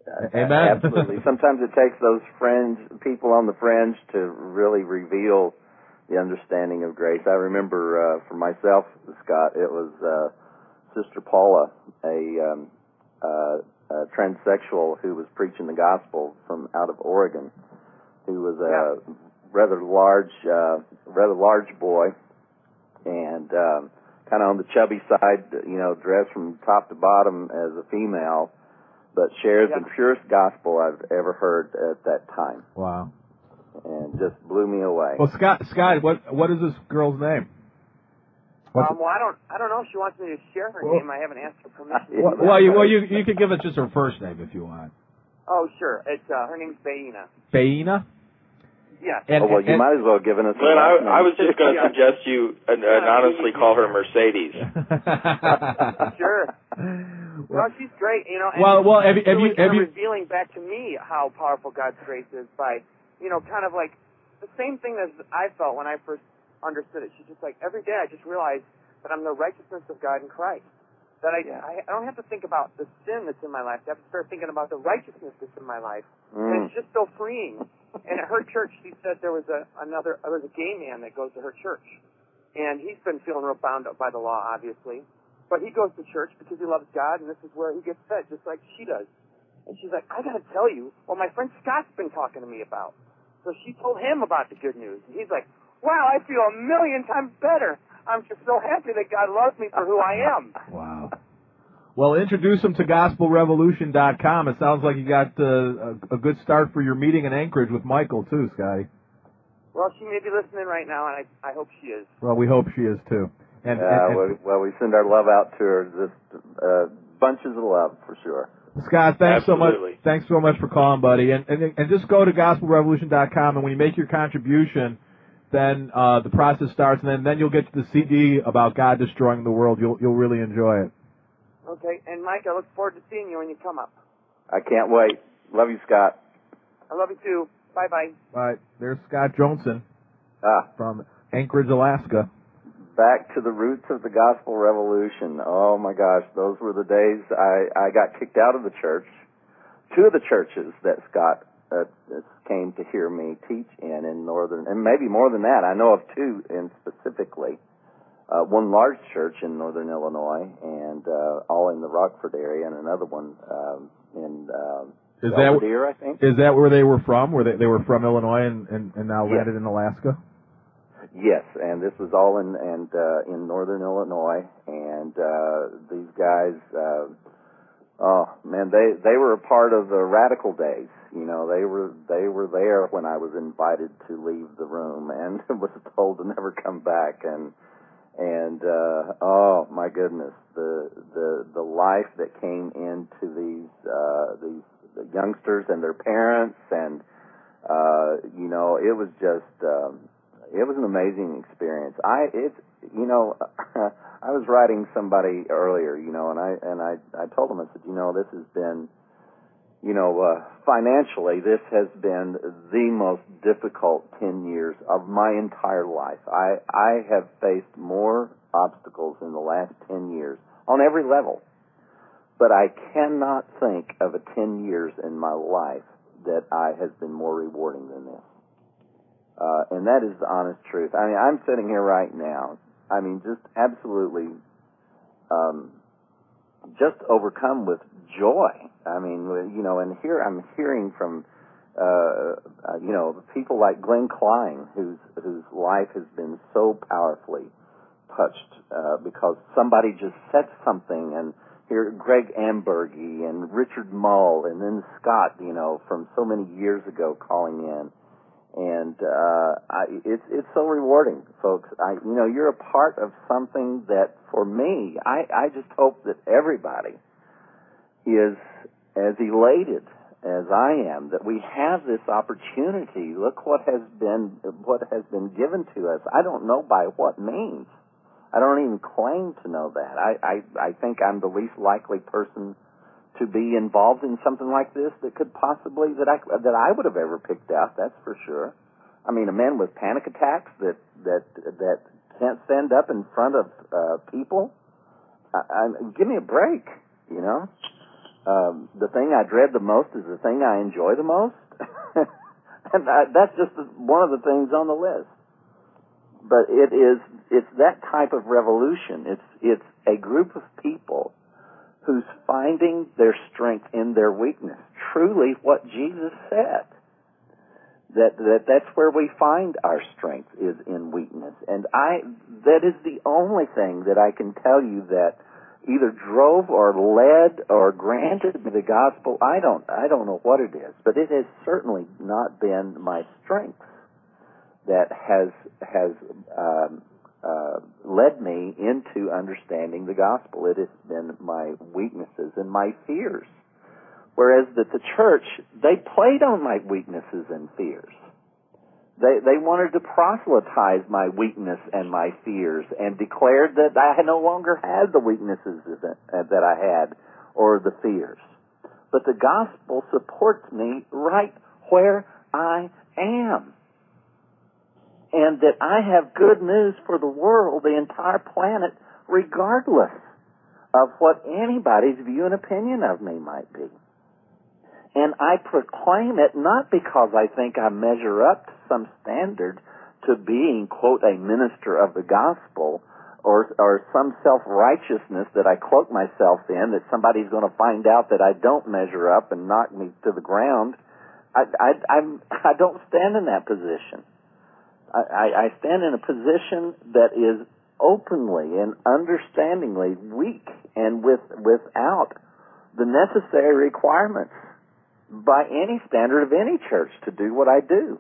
Amen. Absolutely. Sometimes it takes those fringe people on the fringe to really reveal the understanding of grace. I remember uh, for myself, Scott, it was uh, Sister Paula, a, um, uh, a transsexual who was preaching the gospel from out of Oregon, who was a yeah. rather large, uh, rather large boy, and um, kind of on the chubby side, you know, dressed from top to bottom as a female, but shares yeah. the purest gospel I've ever heard at that time. Wow. And just blew me away. Well, Scott, Scott, what what is this girl's name? What's um, well, I don't, I don't know if she wants me to share her well, name. I haven't asked her permission. Well, well, you, well, you, you could give us just her first name if you want. Oh, sure. It's uh, her name's Baina. Baina? Yeah. And, oh, well, you and, might as well give us. Glenn, I, I was just going to yeah. suggest you uh, anonymously call her Mercedes. Sure. Well, she's great, you know. And well, well, have you, have really you, have you revealing back to me how powerful God's grace is by, you know, kind of like the same thing as I felt when I first understood it. She's just like, every day I just realize that I'm the righteousness of God in Christ. That I, yeah. I, I don't have to think about the sin that's in my life. I have to start thinking about the righteousness that's in my life. Mm. And it's just so freeing. And at her church, she said there was a another there was a gay man that goes to her church, and he's been feeling real bound up by the law, obviously. But he goes to church because he loves God, and this is where he gets fed, just like she does. And she's like, I got to tell you what my friend Scott's been talking to me about. So she told him about the good news, and he's like, wow, I feel a million times better. I'm just so happy that God loves me for who I am. Wow. Well, introduce them to gospel revolution dot com. It sounds like you got uh, a, a good start for your meeting in Anchorage with Michael, too, Scotty. Well, she may be listening right now, and I, I hope she is. Well, we hope she is, too. And, uh, and, and well, well, we send our love out to her. Just uh, bunches of love, for sure. Scott, thanks Absolutely. so much. Thanks so much for calling, buddy. And, and, and just go to gospel revolution dot com, and when you make your contribution, then uh, the process starts, and then, then you'll get to the C D about God destroying the world. You'll you'll really enjoy it. Okay, and Mike, I look forward to seeing you when you come up. I can't wait. Love you, Scott. I love you too. Bye-bye. Bye. There's Scott Johnson ah. from Anchorage, Alaska. Back to the roots of the gospel revolution. Oh, my gosh, those were the days I, I got kicked out of the church. Two of the churches that Scott uh, came to hear me teach in in northern, and maybe more than that. I know of two in specifically. Uh, one large church in northern Illinois, and uh, all in the Rockford area, and another one um, in um, is Belvedere, that, I think. Is that where they were from? Were they they were from Illinois and, and, and now yes. landed in Alaska? Yes, and this was all in and uh, in northern Illinois, and uh, these guys, uh, oh man, they they were a part of the radical days. You know, they were they were there when I was invited to leave the room and was told to never come back, and. And uh, oh my goodness, the the the life that came into these uh, these youngsters and their parents, and uh, you know, it was just um, it was an amazing experience. I it's you know, I was writing somebody earlier, you know, and I and I I told them, I said, you know, this has been. You know, uh, financially, this has been the most difficult ten years of my entire life. I, I have faced more obstacles in the last ten years on every level. But I cannot think of a ten years in my life that I has been more rewarding than this. Uh, and that is the honest truth. I mean, I'm sitting here right now. I mean, just absolutely, um, just overcome with joy. I mean, you know, and here I'm hearing from, uh, uh, you know, people like Glenn Klein, whose whose life has been so powerfully touched uh, because somebody just said something, and here Greg Ambergy and Richard Mull, and then Scott, you know, from so many years ago calling in, and uh, I, it's it's so rewarding, folks. I, you know, you're a part of something that, for me, I, I just hope that everybody is as elated as I am that we have this opportunity. Look what has been what has been given to us. I don't know by what means. I don't even claim to know that. I, I, I think I'm the least likely person to be involved in something like this that could possibly that I that I would have ever picked out. That's for sure. I mean, a man with panic attacks that that that can't stand up in front of uh, people. I, I, give me a break, you know. Um, the thing I dread the most is the thing I enjoy the most. And I, that's just one of the things on the list. But it is, it's that type of revolution. It's, it's a group of people who's finding their strength in their weakness. Truly what Jesus said. That, that that's where we find our strength, is in weakness. And I, that is the only thing that I can tell you that either drove or led or granted me the gospel. I don't, I don't know what it is, but it has certainly not been my strength that has, has, um, uh, led me into understanding the gospel. It has been my weaknesses and my fears. Whereas that the church, they played on my weaknesses and fears. They they wanted to proselytize my weakness and my fears and declared that I no longer had the weaknesses that, that I had or the fears. But the gospel supports me right where I am. And that I have good news for the world, the entire planet, regardless of what anybody's view and opinion of me might be. And I proclaim it not because I think I measure up to some standard to being, quote, a minister of the gospel, or or some self-righteousness that I cloak myself in, that somebody's going to find out that I don't measure up and knock me to the ground. I, I, I'm, I don't stand in that position. I, I stand in a position that is openly and understandingly weak and with without the necessary requirements by any standard of any church to do what I do.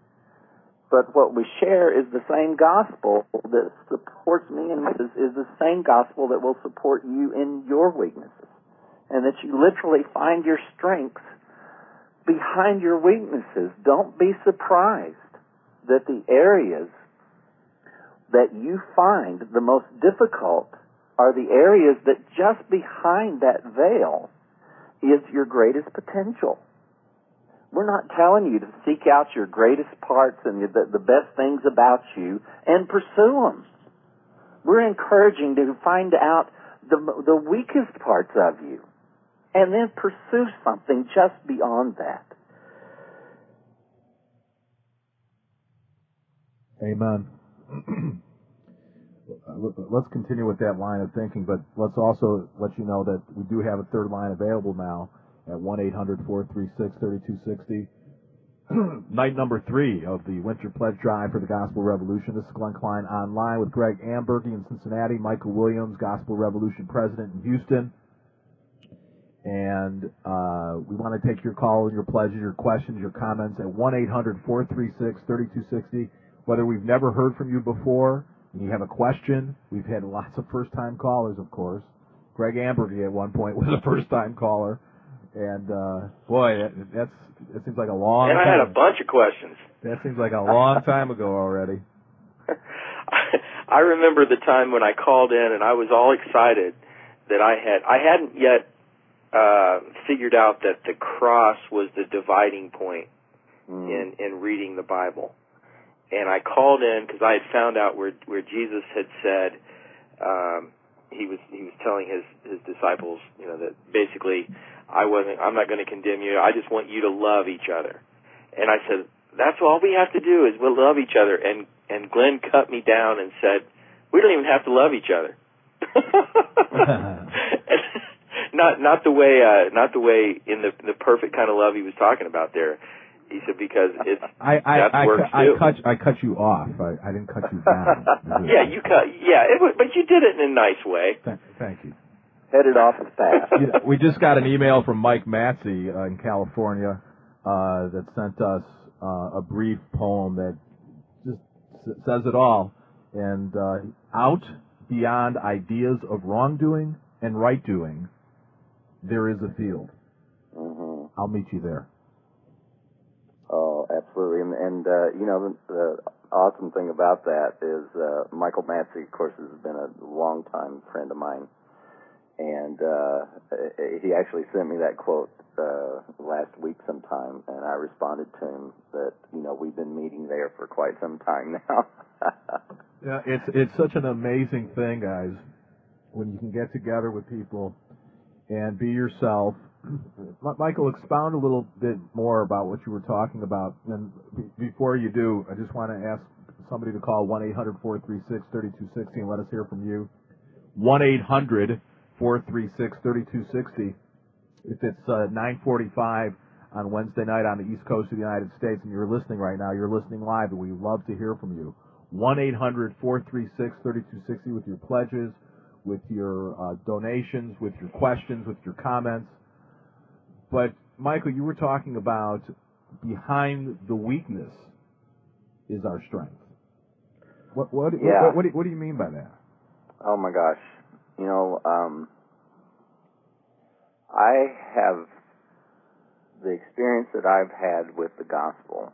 But what we share is the same gospel that supports me, and is, is the same gospel that will support you in your weaknesses. And that you literally find your strengths behind your weaknesses. Don't be surprised that the areas that you find the most difficult are the areas that just behind that veil is your greatest potential. We're not telling you to seek out your greatest parts and the, the best things about you and pursue them. We're encouraging you to find out the, the weakest parts of you and then pursue something just beyond that. Amen. Let's continue with that line of thinking, but let's also let you know that we do have a third line available now at one eight hundred, four three six, three two six zero. Night number three of the Winter Pledge Drive for the Gospel Revolution. This is Glenn Klein online with Greg Amberge in Cincinnati, Michael Williams, Gospel Revolution President in Houston. And uh, we want to take your call and your pledges, your questions, your comments at one eight hundred, four three six, three two six zero. Whether we've never heard from you before and you have a question, we've had lots of first-time callers, of course. Greg Amberge at one point was a first-time caller. And, uh, boy, that, that's, that seems like a long and time. And I had a bunch of questions. That seems like a long time ago already. I remember the time when I called in and I was all excited that I had, I hadn't yet uh, figured out that the cross was the dividing point mm. in, in reading the Bible. And I called in because I had found out where where Jesus had said um, he was he was telling his his disciples, you know, that basically I wasn't I'm not going to condemn you. I just want you to love each other. And I said, that's all we have to do is we'll love each other. And and Glenn cut me down and said, we don't even have to love each other. not not the way uh, not the way in the the perfect kind of love he was talking about there. He said, because it's, I, I, that I, works I, too. I cut, I cut you off. I, I didn't cut you down. yeah, you cut, yeah, it was, but you did it in a nice way. Thank, thank you. Headed off as fast. You know, we just got an email from Mike Matsey uh, in California uh, that sent us uh, a brief poem that just s- says it all. And uh, out beyond ideas of wrongdoing and right-doing, there is a field. Mm-hmm. I'll meet you there. Oh, absolutely. And, and uh, you know, the, the awesome thing about that is uh, Michael Matsey, of course, has been a longtime friend of mine. And uh, he actually sent me that quote uh, last week sometime, and I responded to him that, you know, we've been meeting there for quite some time now. Yeah, it's it's such an amazing thing, guys, when you can get together with people and be yourself Michael, expound a little bit more about what you were talking about. And b- before you do, I just want to ask somebody to call one eight hundred four three six three two six zero and let us hear from you. one eight hundred four three six three two six zero. If it's uh, nine forty-five on Wednesday night on the East Coast of the United States and you're listening right now, you're listening live, and we love to hear from you. one eight hundred four three six three two six zero with your pledges, with your uh, donations, with your questions, with your comments. But, Michael, you were talking about behind the weakness is our strength. What what yeah. what, what, do, you, what do you mean by that? Oh, my gosh. You know, um, I have the experience that I've had with the gospel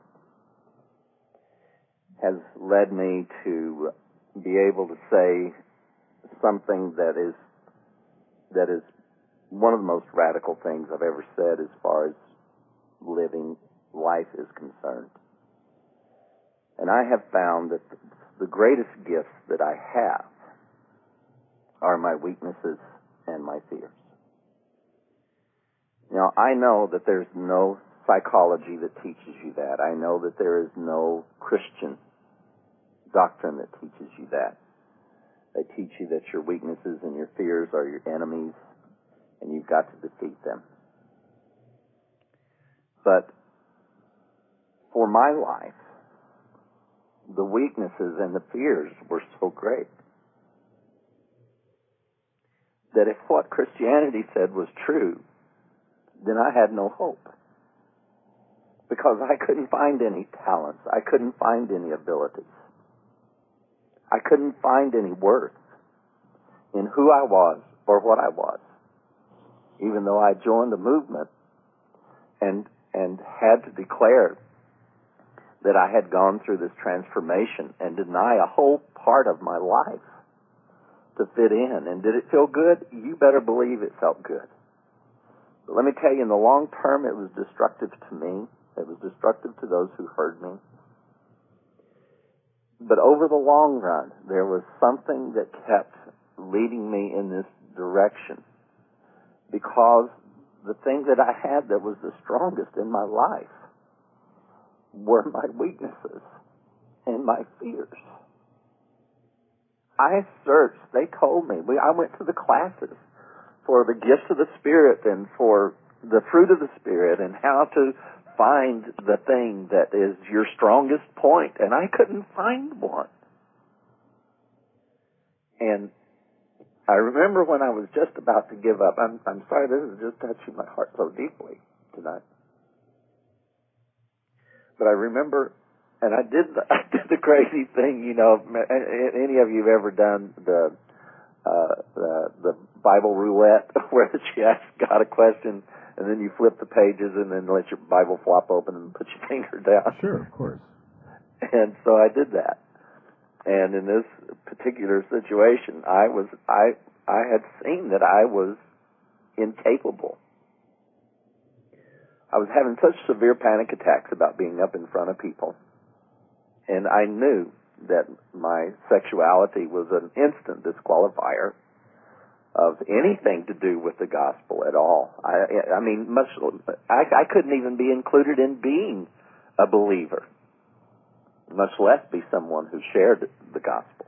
has led me to be able to say something that is that is one of the most radical things I've ever said as far as living life is concerned. And I have found that the greatest gifts that I have are my weaknesses and my fears. Now, I know that there's no psychology that teaches you that. I know that there is no Christian doctrine that teaches you that. They teach you that your weaknesses and your fears are your enemies, and you've got to defeat them. But for my life, the weaknesses and the fears were so great that if what Christianity said was true, then I had no hope. Because I couldn't find any talents. I couldn't find any abilities. I couldn't find any worth in who I was or what I was. Even though I joined a movement and and had to declare that I had gone through this transformation and deny a whole part of my life to fit in. And did it feel good? You better believe it felt good. But let me tell you, in the long term, it was destructive to me. It was destructive to those who heard me. But over the long run, there was something that kept leading me in this direction. Because the thing that I had that was the strongest in my life were my weaknesses and my fears. I searched. They told me. We, I went to the classes for the gifts of the Spirit and for the fruit of the Spirit and how to find the thing that is your strongest point. And I couldn't find one. And I remember when I was just about to give up. I'm, I'm sorry, this is just touching my heart so deeply tonight. But I remember, and I did the, I did the crazy thing, you know. Any of you have ever done the uh, the, the Bible roulette, where you ask God a question and then you flip the pages and then let your Bible flop open and put your finger down? Sure, of course. And so I did that. And in this particular situation, I was I I had seen that I was incapable. I was having such severe panic attacks about being up in front of people. And I knew that my sexuality was an instant disqualifier of anything to do with the gospel at all. I I mean, much I, I couldn't even be included in being a believer, much less be someone who shared the gospel.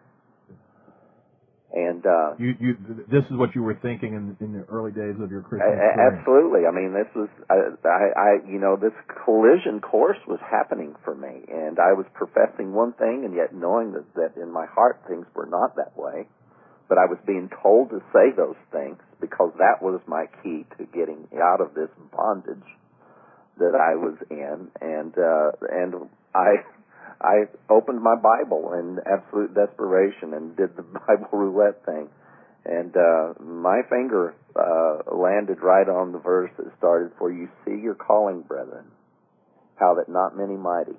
And uh, you, you, this is what you were thinking in, in the early days of your Christian experience. Absolutely. I mean, this was, I, I, you know, this collision course was happening for me, and I was professing one thing, and yet knowing that, that in my heart things were not that way. But I was being told to say those things because that was my key to getting out of this bondage that I was in, and uh, and I. I opened my Bible in absolute desperation and did the Bible roulette thing. And uh, my finger uh, landed right on the verse that started, "For you see your calling, brethren, how that not many mighty,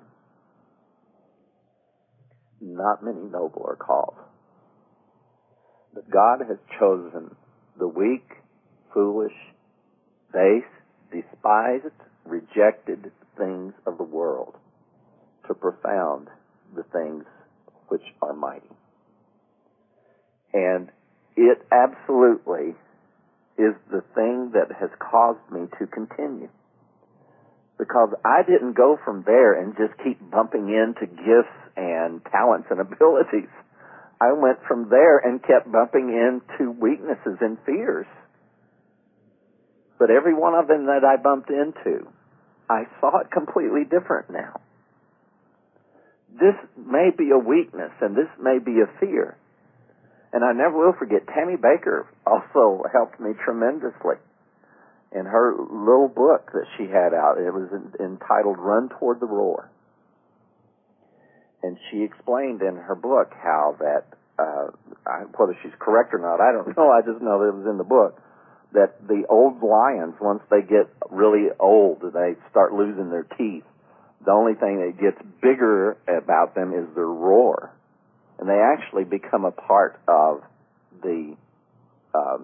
not many noble are called. But God has chosen the weak, foolish, base, despised, rejected things of the world to profound the things which are mighty." And it absolutely is the thing that has caused me to continue. Because I didn't go from there and just keep bumping into gifts and talents and abilities. I went from there and kept bumping into weaknesses and fears. But every one of them that I bumped into, I saw it completely different now. This may be a weakness and this may be a fear. And I never will forget, Tammy Baker also helped me tremendously in her little book that she had out. It was entitled Run Toward the Roar. And she explained in her book how that, uh, whether she's correct or not, I don't know, I just know that it was in the book, that the old lions, once they get really old, they start losing their teeth, the only thing that gets bigger about them is their roar. And they actually become a part of the um,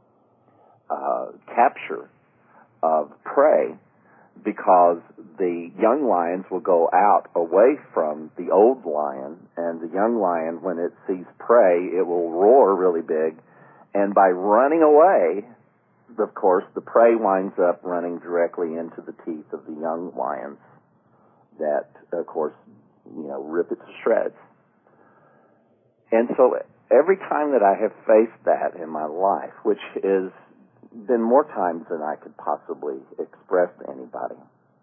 uh, capture of prey, because the young lions will go out away from the old lion, and the young lion, when it sees prey, it will roar really big, and by running away, of course, the prey winds up running directly into the teeth of the young lions that, of course, you know, rip it to shreds. And so every time that I have faced that in my life, which has been more times than I could possibly express to anybody,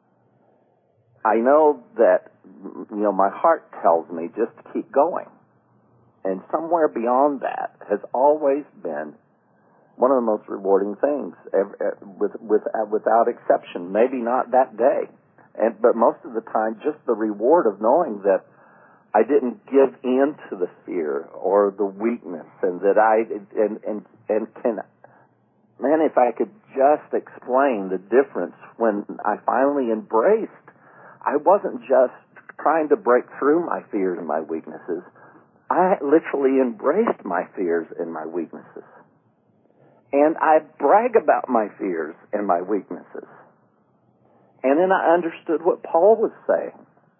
I know that, you know, my heart tells me just to keep going. And somewhere beyond that has always been one of the most rewarding things, with, with, without exception. Maybe not that day, and, but most of the time, just the reward of knowing that I didn't give in to the fear or the weakness, and that I and and and can, man, if I could just explain the difference when I finally embraced, I wasn't just trying to break through my fears and my weaknesses. I literally embraced my fears and my weaknesses. And I brag about my fears and my weaknesses. And then I understood what Paul was saying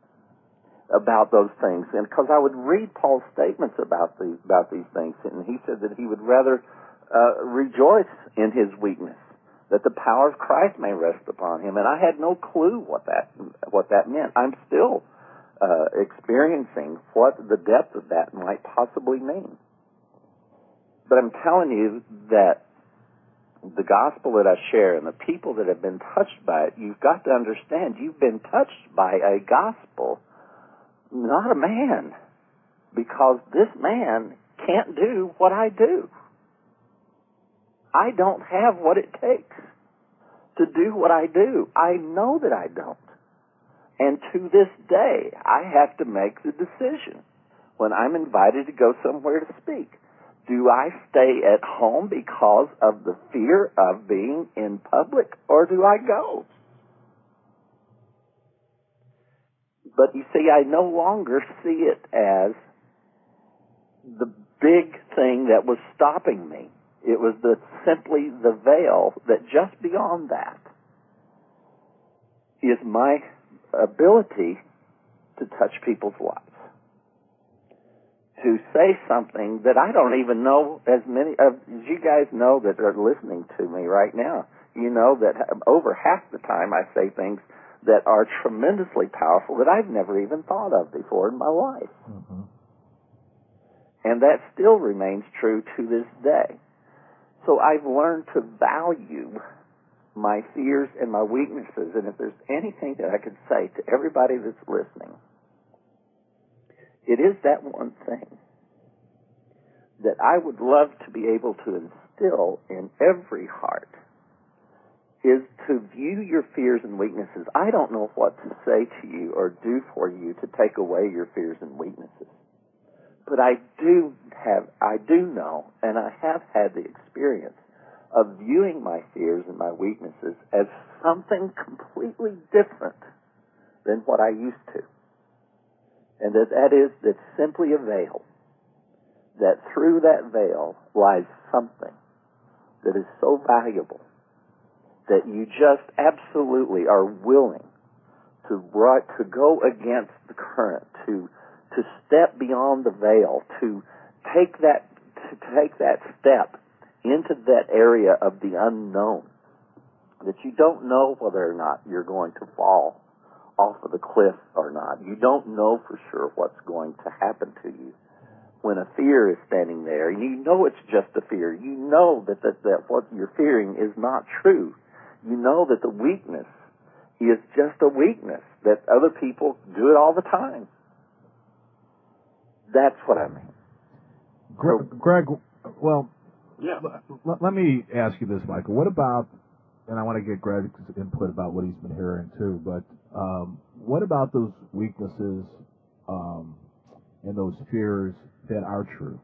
about those things. And because I would read Paul's statements about these, about these things, and he said that he would rather uh, rejoice in his weakness, that the power of Christ may rest upon him. And I had no clue what that what that meant. I'm still uh, experiencing what the depth of that might possibly mean. But I'm telling you that the gospel that I share and the people that have been touched by it, you've got to understand you've been touched by a gospel, not a man, because this man can't do what I do. I don't have what it takes to do what I do. I know that I don't. And to this day, I have to make the decision when I'm invited to go somewhere to speak. Do I stay at home because of the fear of being in public, or do I go? But you see, I no longer see it as the big thing that was stopping me. It was the, simply the veil that just beyond that is my ability to touch people's lives. To say something that I don't even know, as many of as you guys know that are listening to me right now, you know that over half the time I say things that are tremendously powerful that I've never even thought of before in my life. Mm-hmm. And that still remains true to this day. So I've learned to value my fears and my weaknesses, and if there's anything that I could say to everybody that's listening, it is that one thing that I would love to be able to instill in every heart, is to view your fears and weaknesses. I don't know what to say to you or do for you to take away your fears and weaknesses. But I do have, I do know, and I have had the experience of viewing my fears and my weaknesses as something completely different than what I used to. And that that is, that's simply a veil. That through that veil lies something that is so valuable that you just absolutely are willing to to go against the current, to to step beyond the veil, to take that to take that step into that area of the unknown, that you don't know whether or not you're going to fall off of the cliff or not. You don't know for sure what's going to happen to you. When a fear is standing there, and you know it's just a fear, you know that, that, that what you're fearing is not true. You know that the weakness is just a weakness, that other people do it all the time. That's what I mean. Greg, Greg well, yeah. l- let me ask you this, Michael. What about, and I want to get Greg's input about what he's been hearing too, but um, what about those weaknesses um, and those fears that are true?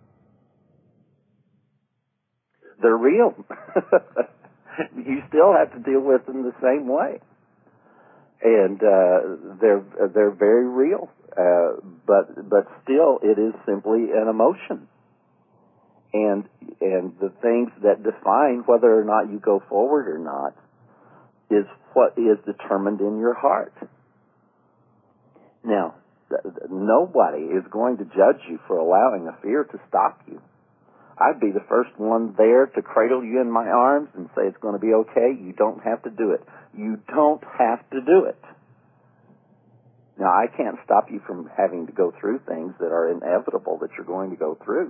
They're real. You still have to deal with them the same way, and uh, they're they're very real. Uh, but but still, it is simply an emotion, and and the things that define whether or not you go forward or not is what is determined in your heart. Now, nobody is going to judge you for allowing a fear to stop you. I'd be the first one there to cradle you in my arms and say it's going to be okay. You don't have to do it. You don't have to do it. Now, I can't stop you from having to go through things that are inevitable that you're going to go through.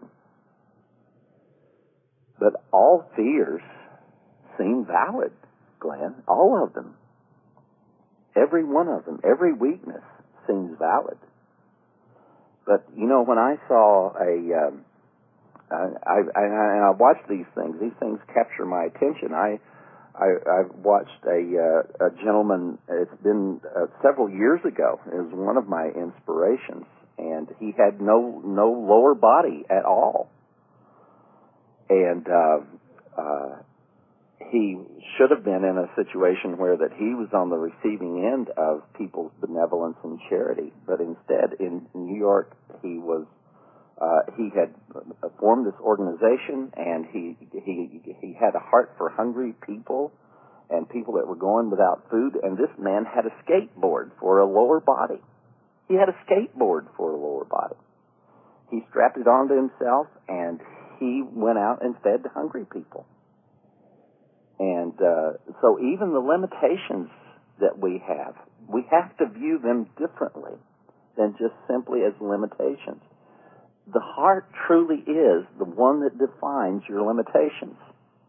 But all fears seem valid, Glenn. All of them. Every one of them. Every weakness seems valid. But, you know, when I saw a... Um, I, I, and I watch these things. These things capture my attention. I, I, I've watched a, uh, a gentleman, it's been uh, several years ago. It was one of my inspirations. And he had no, no lower body at all. And uh, uh, he should have been in a situation where that he was on the receiving end of people's benevolence and charity. But instead, in New York, he was Uh, he had formed this organization, and he he he had a heart for hungry people and people that were going without food. And this man had a skateboard for a lower body. He had a skateboard for a lower body. He strapped it onto himself, and he went out and fed hungry people. And uh, so even the limitations that we have, we have to view them differently than just simply as limitations. The heart truly is the one that defines your limitations.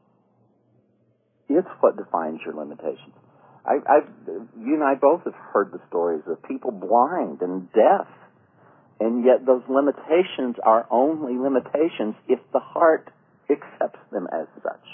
It's what defines your limitations. I, I've, you and I both have heard the stories of people blind and deaf, and yet those limitations are only limitations if the heart accepts them as such.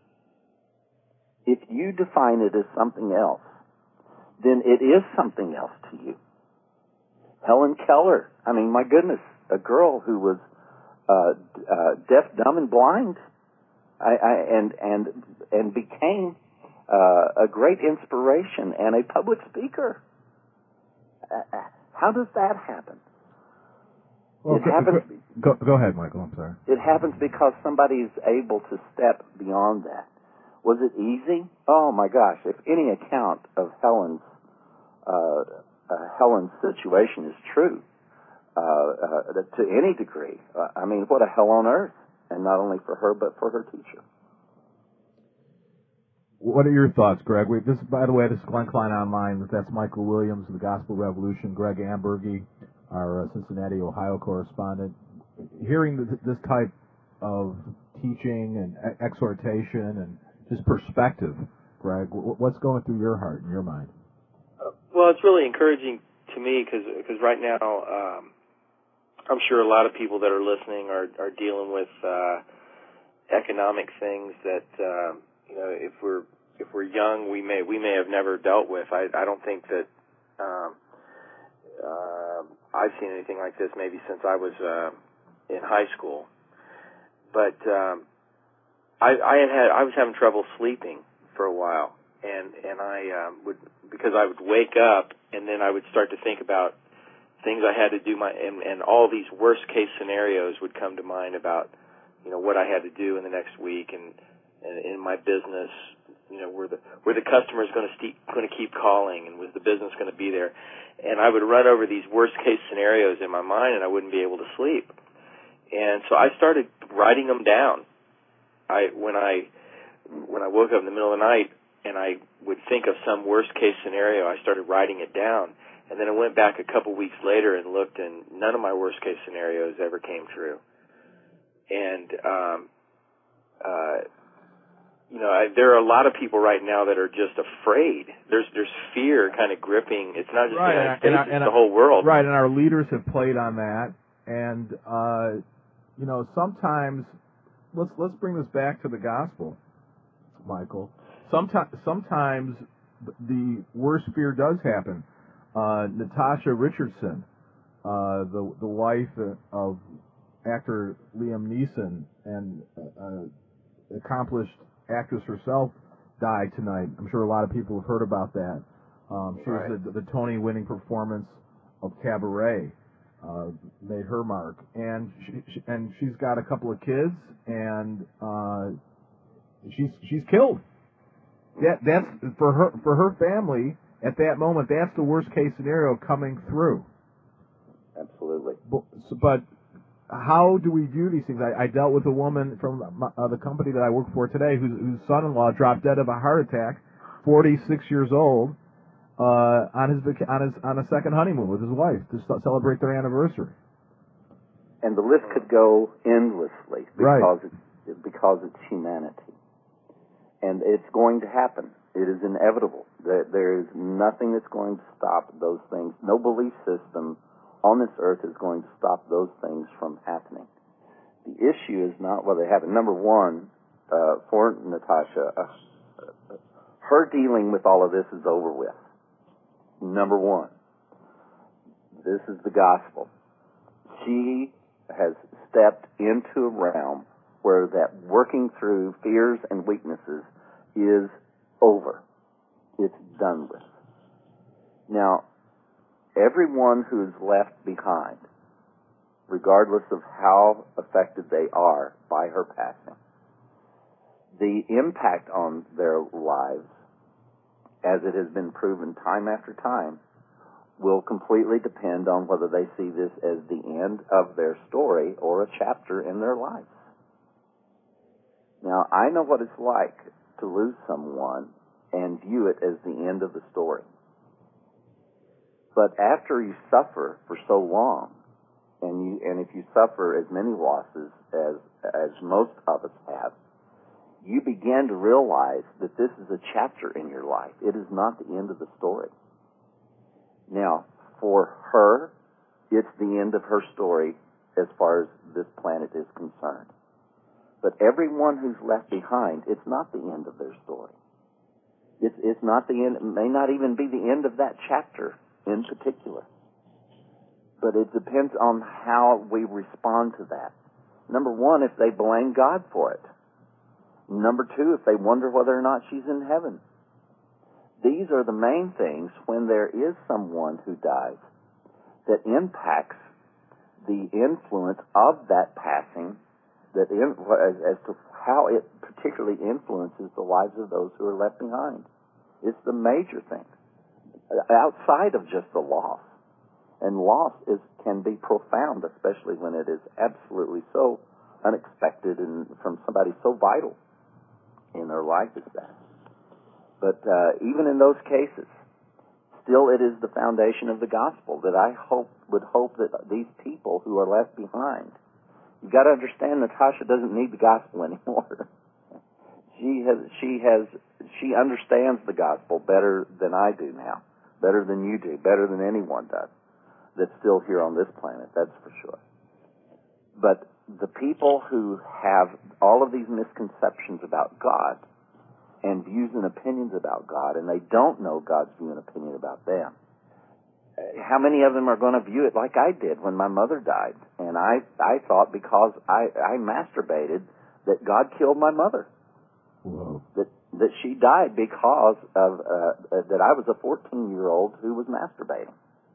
If you define it as something else, then it is something else to you. Helen Keller, I mean, my goodness, a girl who was uh, uh, deaf, dumb, and blind, I, I, and and and became uh, a great inspiration and a public speaker. Uh, how does that happen? Well, it go, happens. Go, go ahead, Michael. I'm sorry. It happens because somebody is able to step beyond that. Was it easy? Oh my gosh! If any account of Helen's uh, uh, Helen's situation is true. Uh, uh, to any degree. Uh, I mean, what a hell on earth. And not only for her, but for her teacher. What are your thoughts, Greg? We, this, by the way, this is Glenn Klein Online. That's Michael Williams of the Gospel Revolution, Greg Ambergy, our uh, Cincinnati, Ohio correspondent. Hearing th- this type of teaching and e- exhortation and just perspective, Greg, w- what's going through your heart and your mind? Uh, well, it's really encouraging to me because because right now, um, I'm sure a lot of people that are listening are, are dealing with uh, economic things that uh, you know if we're if we're young we may we may have never dealt with. I, I don't think that um, uh, I've seen anything like this maybe since I was uh, in high school. But um, I, I had had I was having trouble sleeping for a while, and and I um, would because I would wake up and then I would start to think about things I had to do, my and, and all these worst case scenarios would come to mind about, you know, what I had to do in the next week and, and in my business, you know, were the were the customers going to st- going to keep calling and was the business going to be there, and I would run over these worst case scenarios in my mind and I wouldn't be able to sleep, and so I started writing them down, I when I when I woke up in the middle of the night and I would think of some worst case scenario, I started writing it down. And then I went back a couple weeks later and looked, and none of my worst case scenarios ever came true. And um, uh, you know, I, there are a lot of people right now that are just afraid. There's there's fear kind of gripping. It's not just right, the United and, States; and, it's and, the whole world. Right, and our leaders have played on that. And uh, you know, sometimes let's let's bring this back to the gospel, Michael. Sometimes sometimes the worst fear does happen. Uh, Natasha Richardson, uh, the the wife of actor Liam Neeson and uh, accomplished actress herself, died tonight. I'm sure a lot of people have heard about that. Um, she right. was the, the Tony-winning performance of Cabaret. Uh, made her mark, and she, she and she's got a couple of kids, and uh, she's she's killed. That that's for her for her family at that moment. That's the worst case scenario coming through. Absolutely. But, but how do we view these things? I, I dealt with a woman from my, uh, the company that I work for today, whose, whose son-in-law dropped dead of a heart attack, forty-six years old, uh, on his on his on a second honeymoon with his wife to celebrate their anniversary. And the list could go endlessly because right. it's because it's humanity. And it's going to happen. It is inevitable. There, there is nothing that's going to stop those things. No belief system on this earth is going to stop those things from happening. The issue is not whether they happen. Number one, uh, for Natasha, uh, her dealing with all of this is over with. Number one, this is the gospel. She has stepped into a realm where that working through fears and weaknesses is over. It's done with. Now, everyone who's left behind, regardless of how affected they are by her passing, the impact on their lives, as it has been proven time after time, will completely depend on whether they see this as the end of their story or a chapter in their life. Now, I know what it's like to lose someone and view it as the end of the story. But after you suffer for so long, and you and if you suffer as many losses as as most of us have, you begin to realize that this is a chapter in your life. It is not the end of the story. Now, for her, it's the end of her story as far as this planet is concerned. But everyone who's left behind, it's not the end of their story. It's, it's not the end, it may not even be the end of that chapter in particular. But it depends on how we respond to that. Number one, if they blame God for it. Number two, if they wonder whether or not she's in heaven. These are the main things when there is someone who dies that impacts the influence of that passing, that in, as, as to how it particularly influences the lives of those who are left behind. It's the major thing, outside of just the loss. And loss is can be profound, especially when it is absolutely so unexpected and from somebody so vital in their life as that. But uh, even in those cases, still it is the foundation of the gospel that I hope would hope that these people who are left behind, you've got to understand Natasha doesn't need the gospel anymore. she has she has she understands the gospel better than I do now, better than you do, better than anyone does that's still here on this planet, that's for sure. But the people who have all of these misconceptions about God and views and opinions about God, and they don't know God's view and opinion about them, how many of them are going to view it like I did when my mother died? And I, I thought because I, I masturbated that God killed my mother. Whoa. That that she died because of uh, that I was a fourteen-year-old who was masturbating.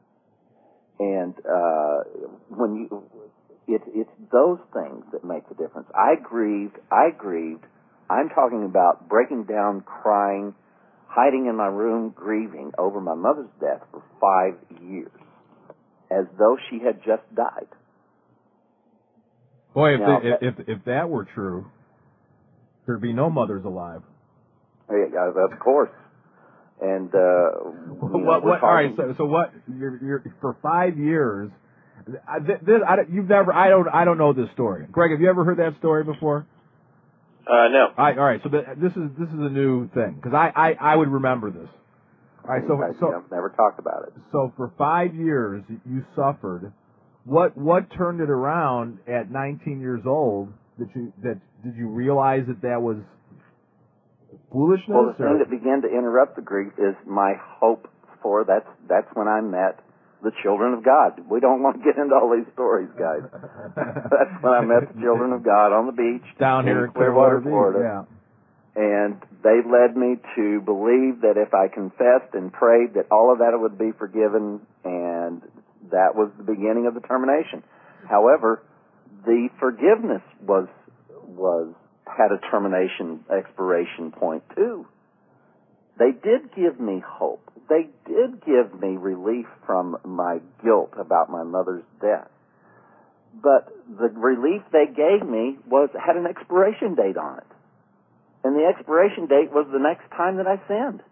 And uh, when you, it, it's those things that make the difference. I grieved. I grieved. I'm talking about breaking down, crying, hiding in my room, grieving over my mother's death for five years, as though she had just died. Boy, if now, they, if if that were true, there'd be no mothers alive. Yeah, of course. And uh, you know, what? we're What? All right. talking- So, so what? You're, you're for five years. I, this, I, you've never. I don't. I don't know this story. Greg, have you ever heard that story before? Uh, no. All right. All right. So the, this is this is a new thing because I, I I would remember this. All right. So I, so you know, never talked about it. so for five years you suffered. What what turned it around at nineteen years old? That you that did you realize that that was foolishness? Well, the or? thing that began to interrupt the grief is my hope for that's that's when I met the children of God. We don't want to get into all these stories, guys. That's when I met the children of God on the beach down here in Clearwater, Florida. Yeah. And they led me to believe that if I confessed and prayed that all of that would be forgiven, and that was the beginning of the termination. However, the forgiveness was was had a termination expiration point too. They did give me hope. They did give me relief from my guilt about my mother's death. But the relief they gave me was had an expiration date on it. And the expiration date was the next time that I sinned.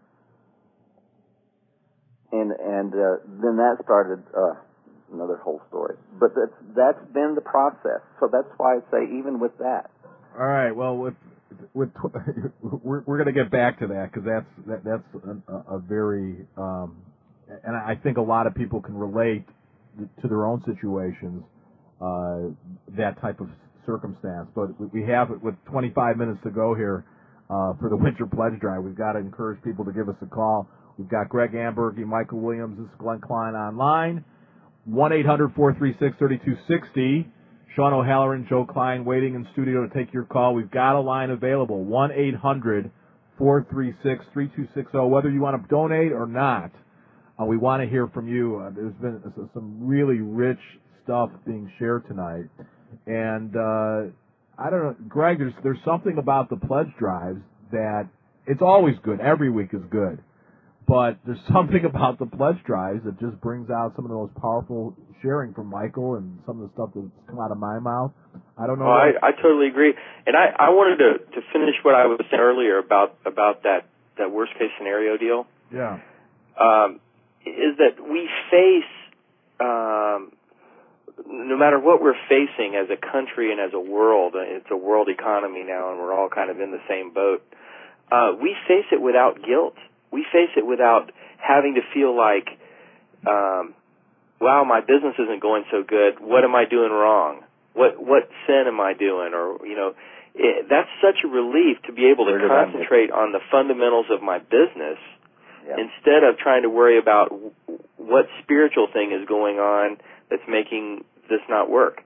And and uh, then that started uh, another whole story. But that's that's been the process. So that's why I say even with that. All right. Well, with with we're we're going to get back to that because that's that, that's a, a very um, and I think a lot of people can relate to their own situations, uh, that type of circumstance. But we have, with twenty-five minutes to go here uh, for the Winter Pledge Drive, we've got to encourage people to give us a call. We've got Greg Ambergy, Michael Williams, this is Glenn Klein online, one eight hundred four three six three two six zero. Sean O'Halloran, Joe Klein waiting in studio to take your call. We've got a line available, one eight hundred four three six three two six zero. Whether you want to donate or not, uh, we want to hear from you. Uh, there's been some really rich stuff being shared tonight. And uh, I don't know, Greg, there's, there's something about the pledge drives that it's always good. Every week is good. But there's something about the pledge drives that just brings out some of the most powerful sharing from Michael and some of the stuff that's come out of my mouth. I don't know. Oh, I, I totally agree. And I, I wanted to, to finish what I was saying earlier about, about that, that worst case scenario deal. Yeah. Um, is that we face, um, no matter what we're facing as a country and as a world, it's a world economy now and we're all kind of in the same boat, uh, we face it without guilt. We face it without having to feel like, um, wow, my business isn't going so good. What am I doing wrong? What what sin am I doing? Or, you know, it, that's such a relief to be able to concentrate on the fundamentals of my business yep. instead of trying to worry about what spiritual thing is going on that's making this not work.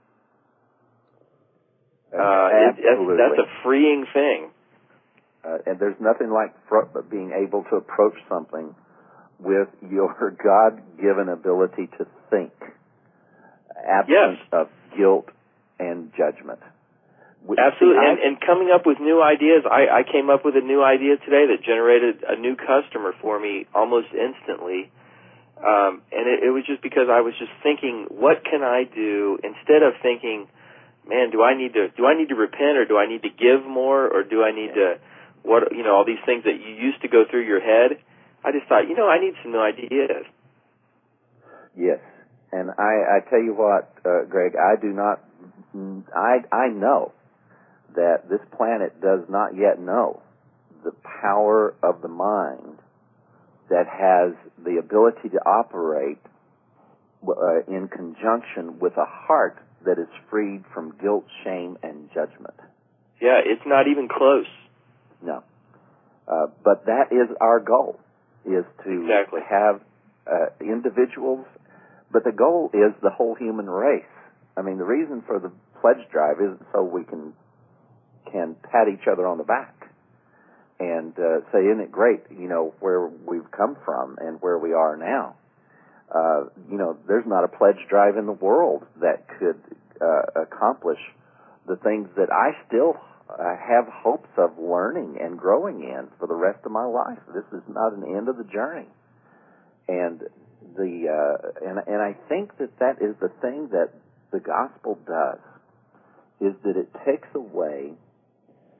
Uh, it, that's, that's a freeing thing. Uh, and there's nothing like fr- being able to approach something with your God-given ability to think, absent yes. of guilt and judgment. We, Absolutely, see, I, and, and coming up with new ideas. I, I came up with a new idea today that generated a new customer for me almost instantly. Um, and it, it was just because I was just thinking, what can I do instead of thinking, man, do I need to do I need to repent or do I need to give more or do I need yeah. to what you know all these things that you used to go through your head? I just thought, you know, I need some new ideas. Yes, and I, I tell you what, uh, Greg, I do not. I I know that this planet does not yet know the power of the mind that has the ability to operate uh, in conjunction with a heart that is freed from guilt, shame, and judgment. Yeah, it's not even close. No. Uh, but that is our goal, is to exactly. have uh, individuals, but the goal is the whole human race. I mean, the reason for the pledge drive isn't so we can can pat each other on the back and uh, say, isn't it great, you know, where we've come from and where we are now. Uh, you know, there's not a pledge drive in the world that could uh, accomplish the things that I still uh, have hopes of learning and growing in for the rest of my life. This is not an end of the journey. And the uh, and and I think that that is the thing that the gospel does, is that it takes away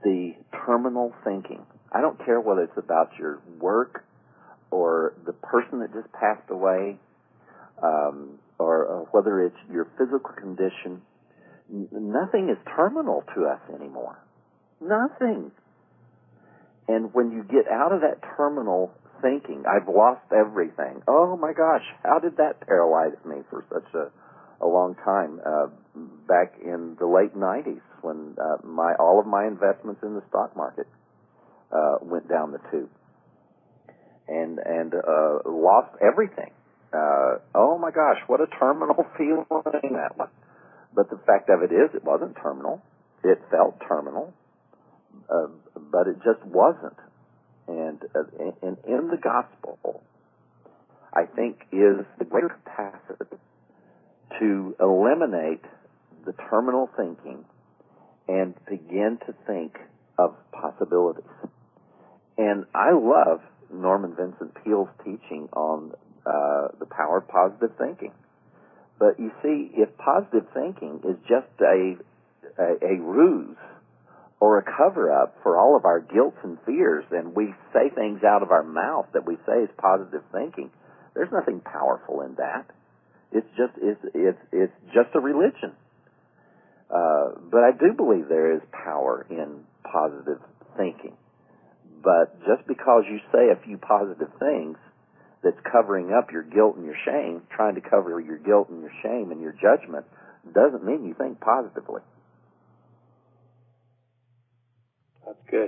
the terminal thinking. I don't care whether it's about your work or the person that just passed away, um, or, or whether it's your physical condition. N- nothing is terminal to us anymore. Nothing. And when you get out of that terminal thinking, I've lost everything. Oh my gosh, how did that paralyze me for such a, a long time? Uh, back in the late nineties, when uh, my all of my investments in the stock market uh, went down the tube, and and uh, lost everything. Uh, oh my gosh, what a terminal feeling that was. But the fact of it is, it wasn't terminal. It felt terminal, uh, but it just wasn't. And, uh, and in the gospel, I think, is the greater capacity to eliminate the terminal thinking and begin to think of possibilities. And I love Norman Vincent Peale's teaching on uh, the power of positive thinking. But you see, if positive thinking is just a, a, a ruse or a cover-up for all of our guilt and fears, and we say things out of our mouth that we say is positive thinking, there's nothing powerful in that. It's just it's it's, it's just a religion. Uh, but I do believe there is power in positive thinking. But just because you say a few positive things that's covering up your guilt and your shame, trying to cover your guilt and your shame and your judgment, doesn't mean you think positively. That's good.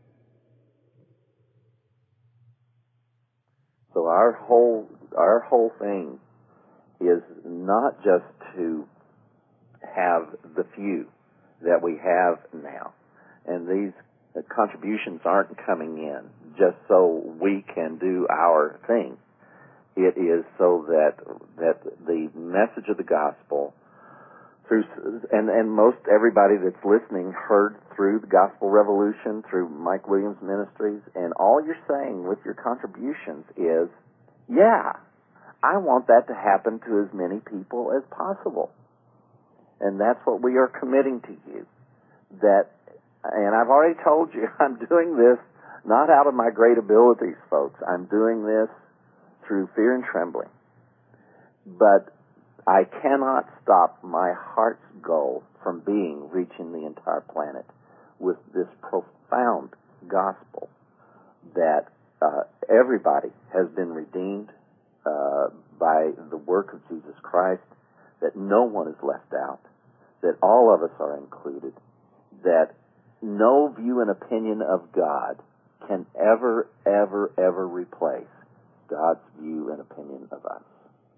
So our whole our whole thing is not just to have the few that we have now, and these contributions aren't coming in just so we can do our thing. It is so that that the message of the gospel through and and most everybody that's listening heard through the Gospel Revolution, through Mike Williams Ministries, and all you're saying with your contributions is, yeah, I want that to happen to as many people as possible. And that's what we are committing to you. That, and I've already told you, I'm doing this not out of my great abilities, folks. I'm doing this through fear and trembling. But I cannot stop my heart's goal from being reaching the entire planet with this profound gospel that uh, everybody has been redeemed uh, by the work of Jesus Christ, that no one is left out, that all of us are included, that no view and opinion of God can ever, ever, ever replace God's view and opinion of us.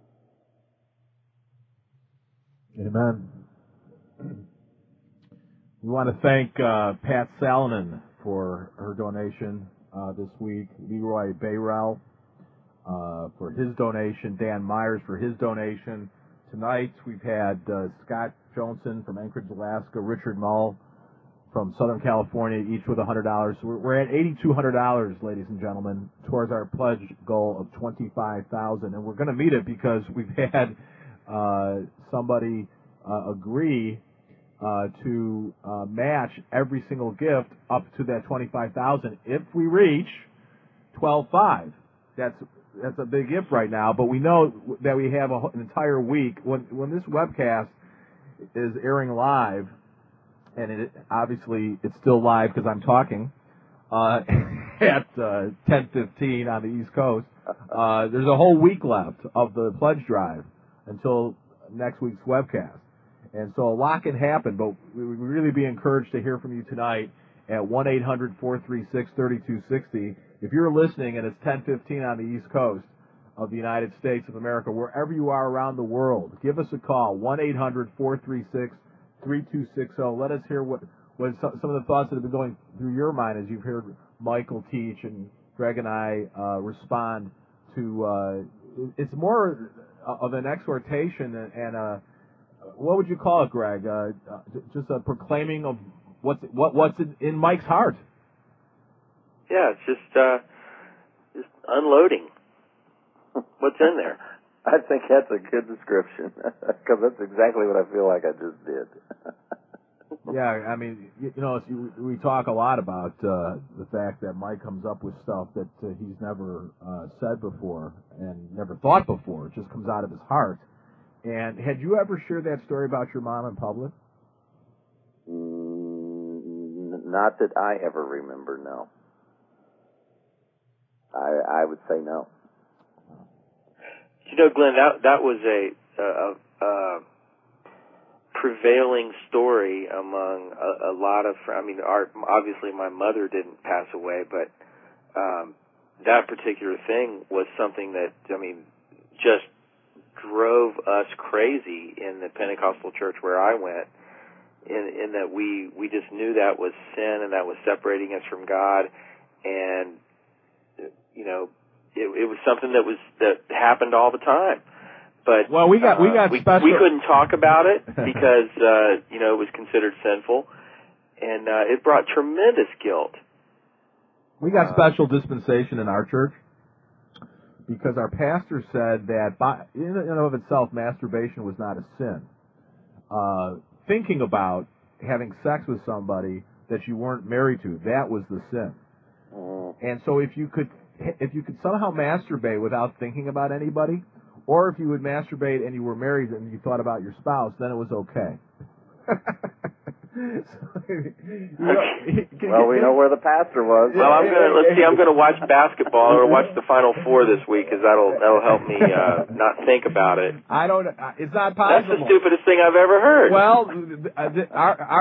Amen. We want to thank uh, Pat Salonen for her donation uh, this week, Leroy Bayrell uh, for his donation, Dan Myers for his donation. Tonight we've had uh, Scott Johnson from Anchorage, Alaska, Richard Mull from Southern California, each with one hundred dollars. So we're, we're at eight thousand two hundred dollars, ladies and gentlemen, towards our pledge goal of twenty-five thousand dollars. And we're going to meet it because we've had uh, somebody uh, agree uh, to uh, match every single gift up to that twenty-five thousand dollars if we reach twelve five. That's that's a big if right now, but we know that we have a, an entire week. When when this webcast is airing live, and it obviously it's still live because I'm talking uh, at uh, ten fifteen on the East Coast. Uh, there's a whole week left of the pledge drive until next week's webcast, and so a lot can happen. But we would really be encouraged to hear from you tonight at one eight hundred four three six three two six zero. If you're listening and it's ten fifteen on the East Coast of the United States of America, wherever you are around the world, give us a call, one eight hundred four three six three two six zero. Let us hear what, what some of the thoughts that have been going through your mind as you've heard Michael teach and Greg and I uh, respond to, uh, it's more of an exhortation and, and a, what would you call it, Greg? Uh, just a proclaiming of what's, what, what's in, in Mike's heart. Yeah, it's just uh, just unloading what's in there. I think that's a good description because that's exactly what I feel like I just did. Yeah, I mean, you, you know, you, we talk a lot about uh, the fact that Mike comes up with stuff that uh, he's never uh, said before and never thought before. It just comes out of his heart. And had you ever shared that story about your mom in public? Mm, not that I ever remember, no. I I would say no. You know, Glenn, that that was a, a, a prevailing story among a, a lot of. I mean, our, obviously my mother didn't pass away, but um, that particular thing was something that, I mean, just drove us crazy in the Pentecostal church where I went. In, in that we we just knew that was sin and that was separating us from God, and you know, it, it was something that was that happened all the time. But well, we got uh, we got we, special. we couldn't talk about it because uh, you know, it was considered sinful, and uh, it brought tremendous guilt. We got special dispensation in our church because our pastor said that by, in and of itself, masturbation was not a sin. Uh, thinking about having sex with somebody that you weren't married to, that was the sin. Mm. And so if you could if you could somehow masturbate without thinking about anybody, or if you would masturbate and you were married and you thought about your spouse, then it was okay. so, you know, well, we know where the pastor was. Well, I'm gonna let's see. I'm gonna watch basketball or watch the Final Four this week, because that'll that'll help me uh, not think about it. I don't. Uh, it's not That's possible. the stupidest thing I've ever heard. Well, uh, our, our,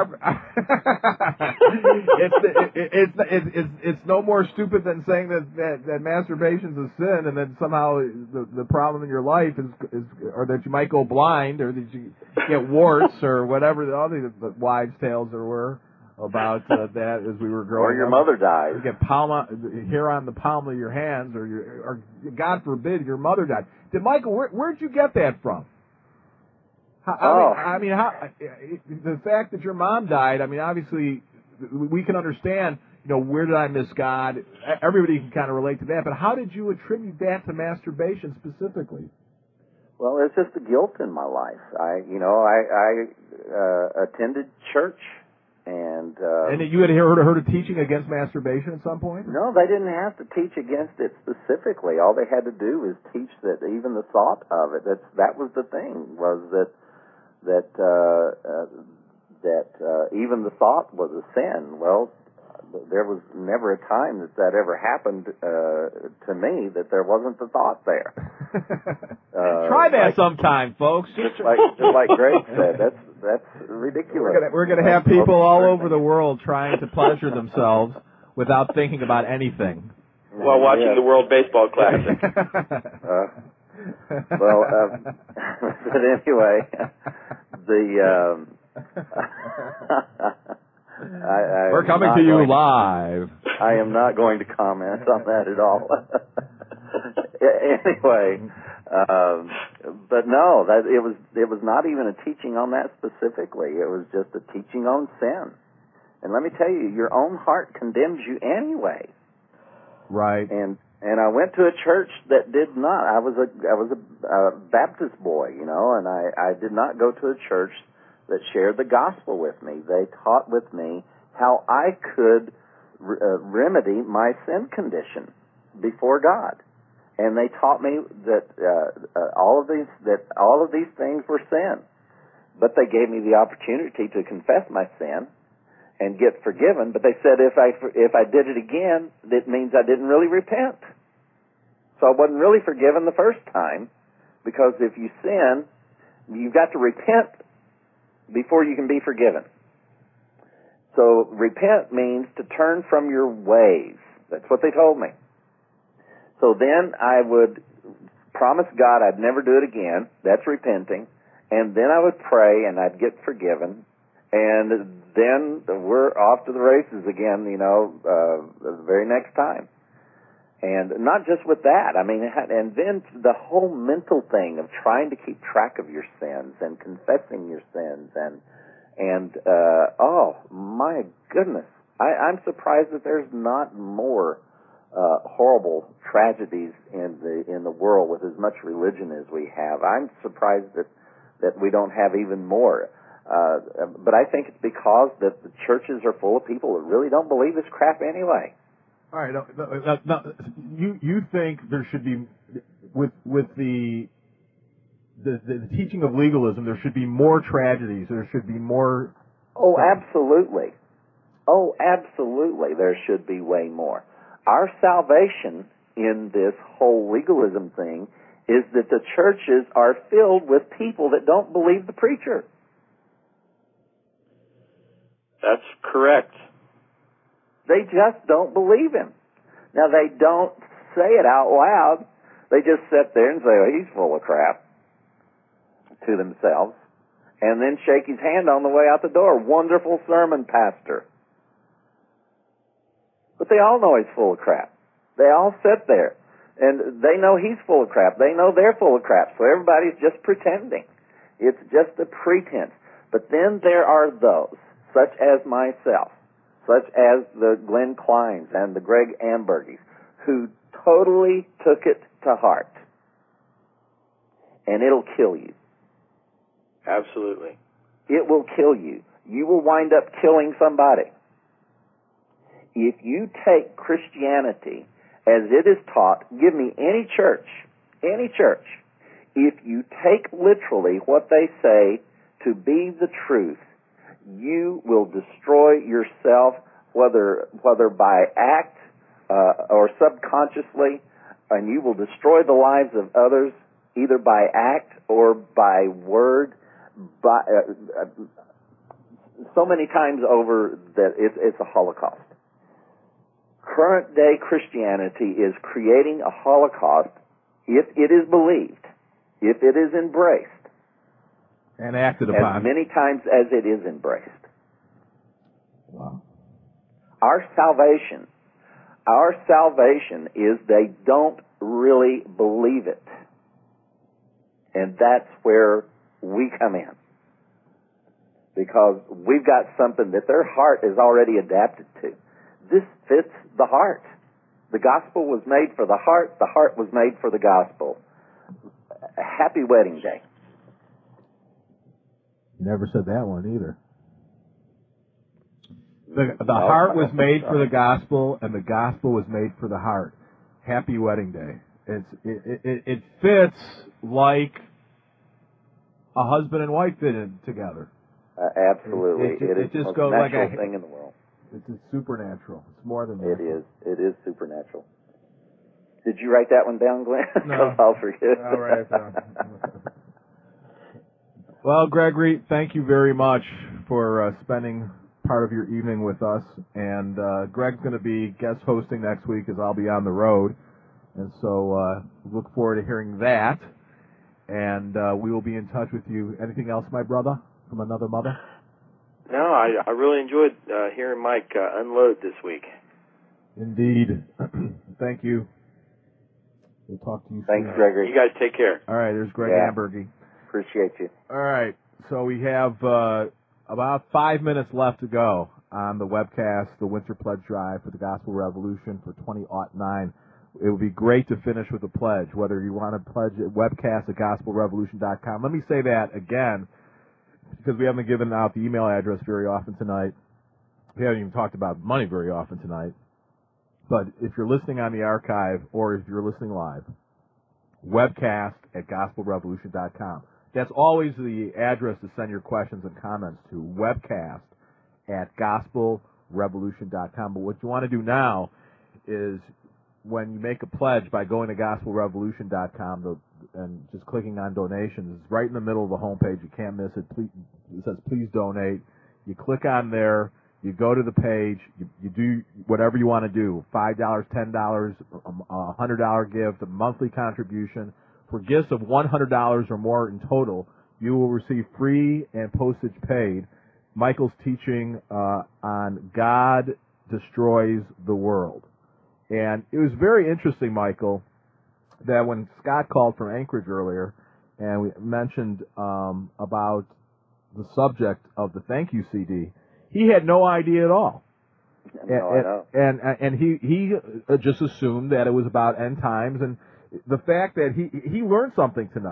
it's, it, it's it's it's it's no more stupid than saying that that, that masturbation's a sin, and then somehow the the problem in your life is is or that you might go blind, or that you get warts, or whatever the other the wives' tales there were about uh, that as we were growing up. Or your mother died. You get palm on, hair on the palm of your hands, or your, or God forbid, your mother died. Did Michael? Where, where'd you get that from? How, Oh. I mean, I mean how, the fact that your mom died. I mean, obviously, we can understand. You know, where did I miss God? Everybody can kind of relate to that. But how did you attribute that to masturbation specifically? Well, it's just the guilt in my life. I, you know, I, I uh, attended church, and uh, and you had heard heard a teaching against masturbation at some point. No, they didn't have to teach against it specifically. All they had to do was teach that even the thought of it. That's that was the thing, was that that uh, uh, that uh, even the thought was a sin. Well, there was never a time that that ever happened uh, to me that there wasn't the thought there. Uh, Try that like, sometime, folks. Just like just like Greg said, that's that's ridiculous. We're gonna, we're gonna have people all over the world trying to pleasure themselves without thinking about anything. While watching yeah. the World Baseball Classic. uh, well, uh, but anyway, the um, I, I we're coming to you going, live. I am not going to comment on that at all. Anyway, um, but no, that it was it was not even a teaching on that specifically. It was just a teaching on sin. And let me tell you, your own heart condemns you anyway. Right. And and I went to a church that did not. I was a I was a, a Baptist boy, you know, and I I did not go to a church that shared the gospel with me. They taught with me how I could re- uh, remedy my sin condition before God. And they taught me that uh, uh, all of these that all of these things were sin, but they gave me the opportunity to confess my sin and get forgiven. But they said if I if I did it again, it means I didn't really repent. So I wasn't really forgiven the first time, because if you sin, you've got to repent before you can be forgiven. So repent means to turn from your ways. That's what they told me. So then I would promise God I'd never do it again. That's repenting. And then I would pray and I'd get forgiven. And then we're off to the races again, you know, uh, the very next time. And not just with that. I mean, and then the whole mental thing of trying to keep track of your sins and confessing your sins. And, and uh, oh, my goodness. I, I'm surprised that there's not more Uh, horrible tragedies in the in the world with as much religion as we have. I'm surprised that that we don't have even more. Uh, but I think it's because that the churches are full of people that really don't believe this crap anyway. All right. Now, now, now, you you think there should be with with the, the the teaching of legalism, there should be more tragedies. There should be more. Oh, absolutely. Oh, absolutely. There should be way more. Our salvation in this whole legalism thing is that the churches are filled with people that don't believe the preacher. That's correct. They just don't believe him. Now, they don't say it out loud. They just sit there and say, oh, he's full of crap to themselves, and then shake his hand on the way out the door. Wonderful sermon, pastor. But they all know he's full of crap. They all sit there, and they know he's full of crap. They know they're full of crap, so everybody's just pretending. It's just a pretense. But then there are those, such as myself, such as the Glenn Kleins and the Greg Ambergis, who totally took it to heart. And it'll kill you. Absolutely. It will kill you. You will wind up killing somebody. If you take Christianity as it is taught, give me any church, any church, if you take literally what they say to be the truth, you will destroy yourself, whether whether by act uh, or subconsciously, and you will destroy the lives of others either by act or by word, by, uh, uh, so many times over that it's, it's a Holocaust. Current day Christianity is creating a Holocaust if it is believed, if it is embraced, and acted upon as many times as it is embraced. Wow. Our salvation, our salvation is they don't really believe it. And that's where we come in. Because we've got something that their heart is already adapted to. This fits the heart. The gospel was made for the heart. The heart was made for the gospel. Happy wedding day. Never said that one either. The, the No, heart was I don't made think so. for the gospel, and the gospel was made for the heart. Happy wedding day. It's it, it, it fits like a husband and wife fit in together. Uh, absolutely. It, it, it it is just the most goes like natural a- thing in the world. It's, it's supernatural. It's more than It that. is. It is supernatural. Did you write that one down, Glenn? No. Because I'll forget. I'll write it down. Well, Gregory, thank you very much for uh, spending part of your evening with us. And uh, Greg's going to be guest hosting next week as I'll be on the road. And so uh, look forward to hearing that. And uh, we will be in touch with you. Anything else, my brother, from another mother? No, I, I really enjoyed uh, hearing Mike uh, unload this week. Indeed. Thank you. We'll talk to you Thanks, soon. Gregory. You guys take care. All right, there's Greg Yeah. Ambergy. Appreciate you. All right, so we have uh, about five minutes left to go on the webcast, the Winter Pledge Drive for the Gospel Revolution for twenty oh nine. It would be great to finish with a pledge, whether you want to pledge at webcast at gospel revolution dot com. Let me say that again, because we haven't given out the email address very often tonight. We haven't even talked about money very often tonight. But if you're listening on the archive or if you're listening live, webcast at gospel revolution dot com. That's always the address to send your questions and comments to, webcast at gospel revolution dot com. But what you want to do now is when you make a pledge by going to gospel revolution dot com the, and just clicking on donations, it's right in the middle of the homepage. You can't miss it. Please, it says please donate. You click on there. You go to the page, you, you do whatever you want to do, five dollars, ten dollars, a one hundred dollars gift, a monthly contribution. For gifts of one hundred dollars or more in total, you will receive free and postage paid Michael's teaching uh, on God Destroys the World. And it was very interesting, Michael, that when Scott called from Anchorage earlier and we mentioned um, about the subject of the thank you C D, he had no idea at all. No, I know. And, and and he he just assumed that it was about end times, and the fact that he he learned something tonight,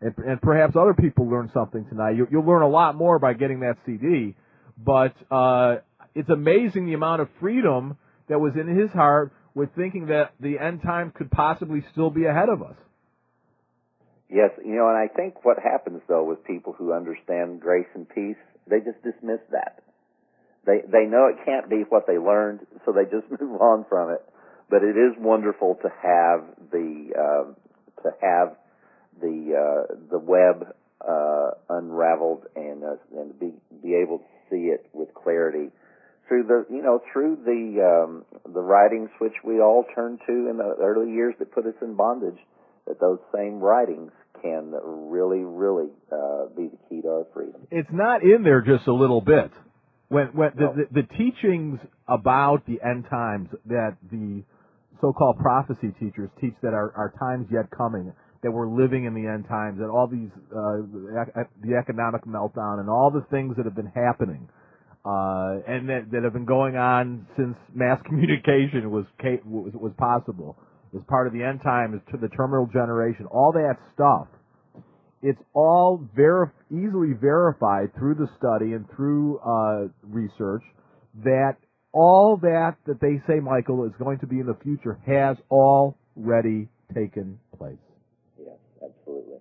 and, and perhaps other people learn something tonight. You, you'll learn a lot more by getting that C D, but uh, it's amazing the amount of freedom that was in his heart with thinking that the end time could possibly still be ahead of us. Yes, you know, and I think what happens, though, with people who understand grace and peace, they just dismiss that. They they know it can't be what they learned, so they just move on from it. But it is wonderful to have the uh, to have the uh, the web uh, unraveled and uh, and be be able to see it with clarity through the you know through the um, the writings which we all turn to in the early years that put us in bondage. That those same writings can really really uh, be the key to our freedom. It's not in there just a little bit. When when No. the, the the teachings about the end times that the so-called prophecy teachers teach that are, are times yet coming, that we're living in the end times, and all these uh, the economic meltdown and all the things that have been happening, uh, and that, that have been going on since mass communication was was, was possible, as part of the end times, to the terminal generation, all that stuff. It's all verif- easily verified through the study and through uh, research that all that that they say, Michael, is going to be in the future has already taken place. Yes, absolutely.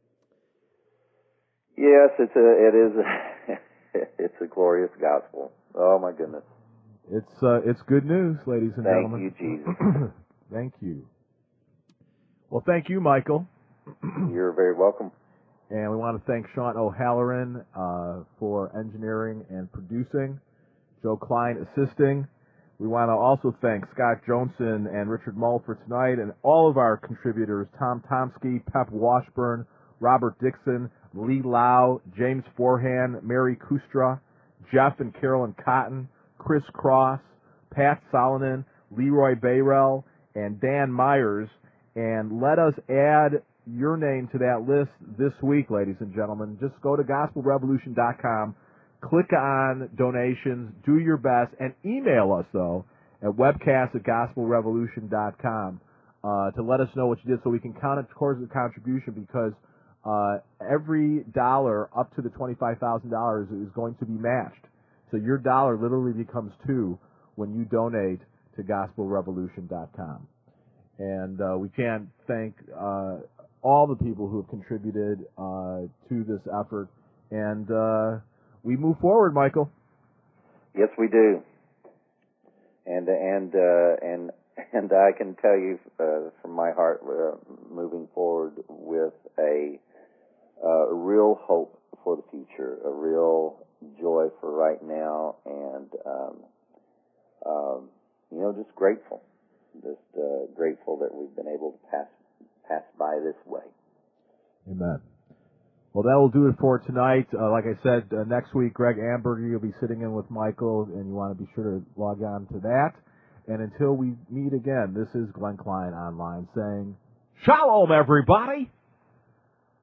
Yes, it's a it is a, it's a glorious gospel. Oh my goodness. It's uh, it's good news, ladies and Thank gentlemen. you, Jesus. Thank you. Well, thank you, Michael. You're very welcome. And we want to thank Sean O'Halloran uh, for engineering and producing, Joe Klein assisting. We want to also thank Scott Johnson and Richard Mull for tonight, and all of our contributors, Tom Tomsky, Pep Washburn, Robert Dixon, Lee Lau, James Forehand, Mary Kustra, Jeff and Carolyn Cotton, Chris Cross, Pat Solonen, Leroy Bayrell, and Dan Myers. And let us add your name to that list this week, ladies and gentlemen. Just go to gospel revolution dot com, click on donations, do your best, and email us, though, at webcast at gospel revolution dot com uh, to let us know what you did so we can count it towards the contribution, because uh, every dollar up to the twenty-five thousand dollars is going to be matched. So your dollar literally becomes two when you donate to gospel revolution dot com. And uh, we can't thank uh, all the people who have contributed uh, to this effort. And uh, we move forward, Michael. Yes, we do. And and uh, and and I can tell you uh, from my heart, uh, moving forward with a uh, real hope for the future, a real joy for right now, and um, um, you know, just grateful, just uh, grateful that we've been able to pass pass by this way. Amen. Well, that will do it for tonight. Uh, like I said, uh, next week, Greg Amberger will be sitting in with Michael, and you want to be sure to log on to that. And until we meet again, this is Glenn Klein Online saying, Shalom, everybody!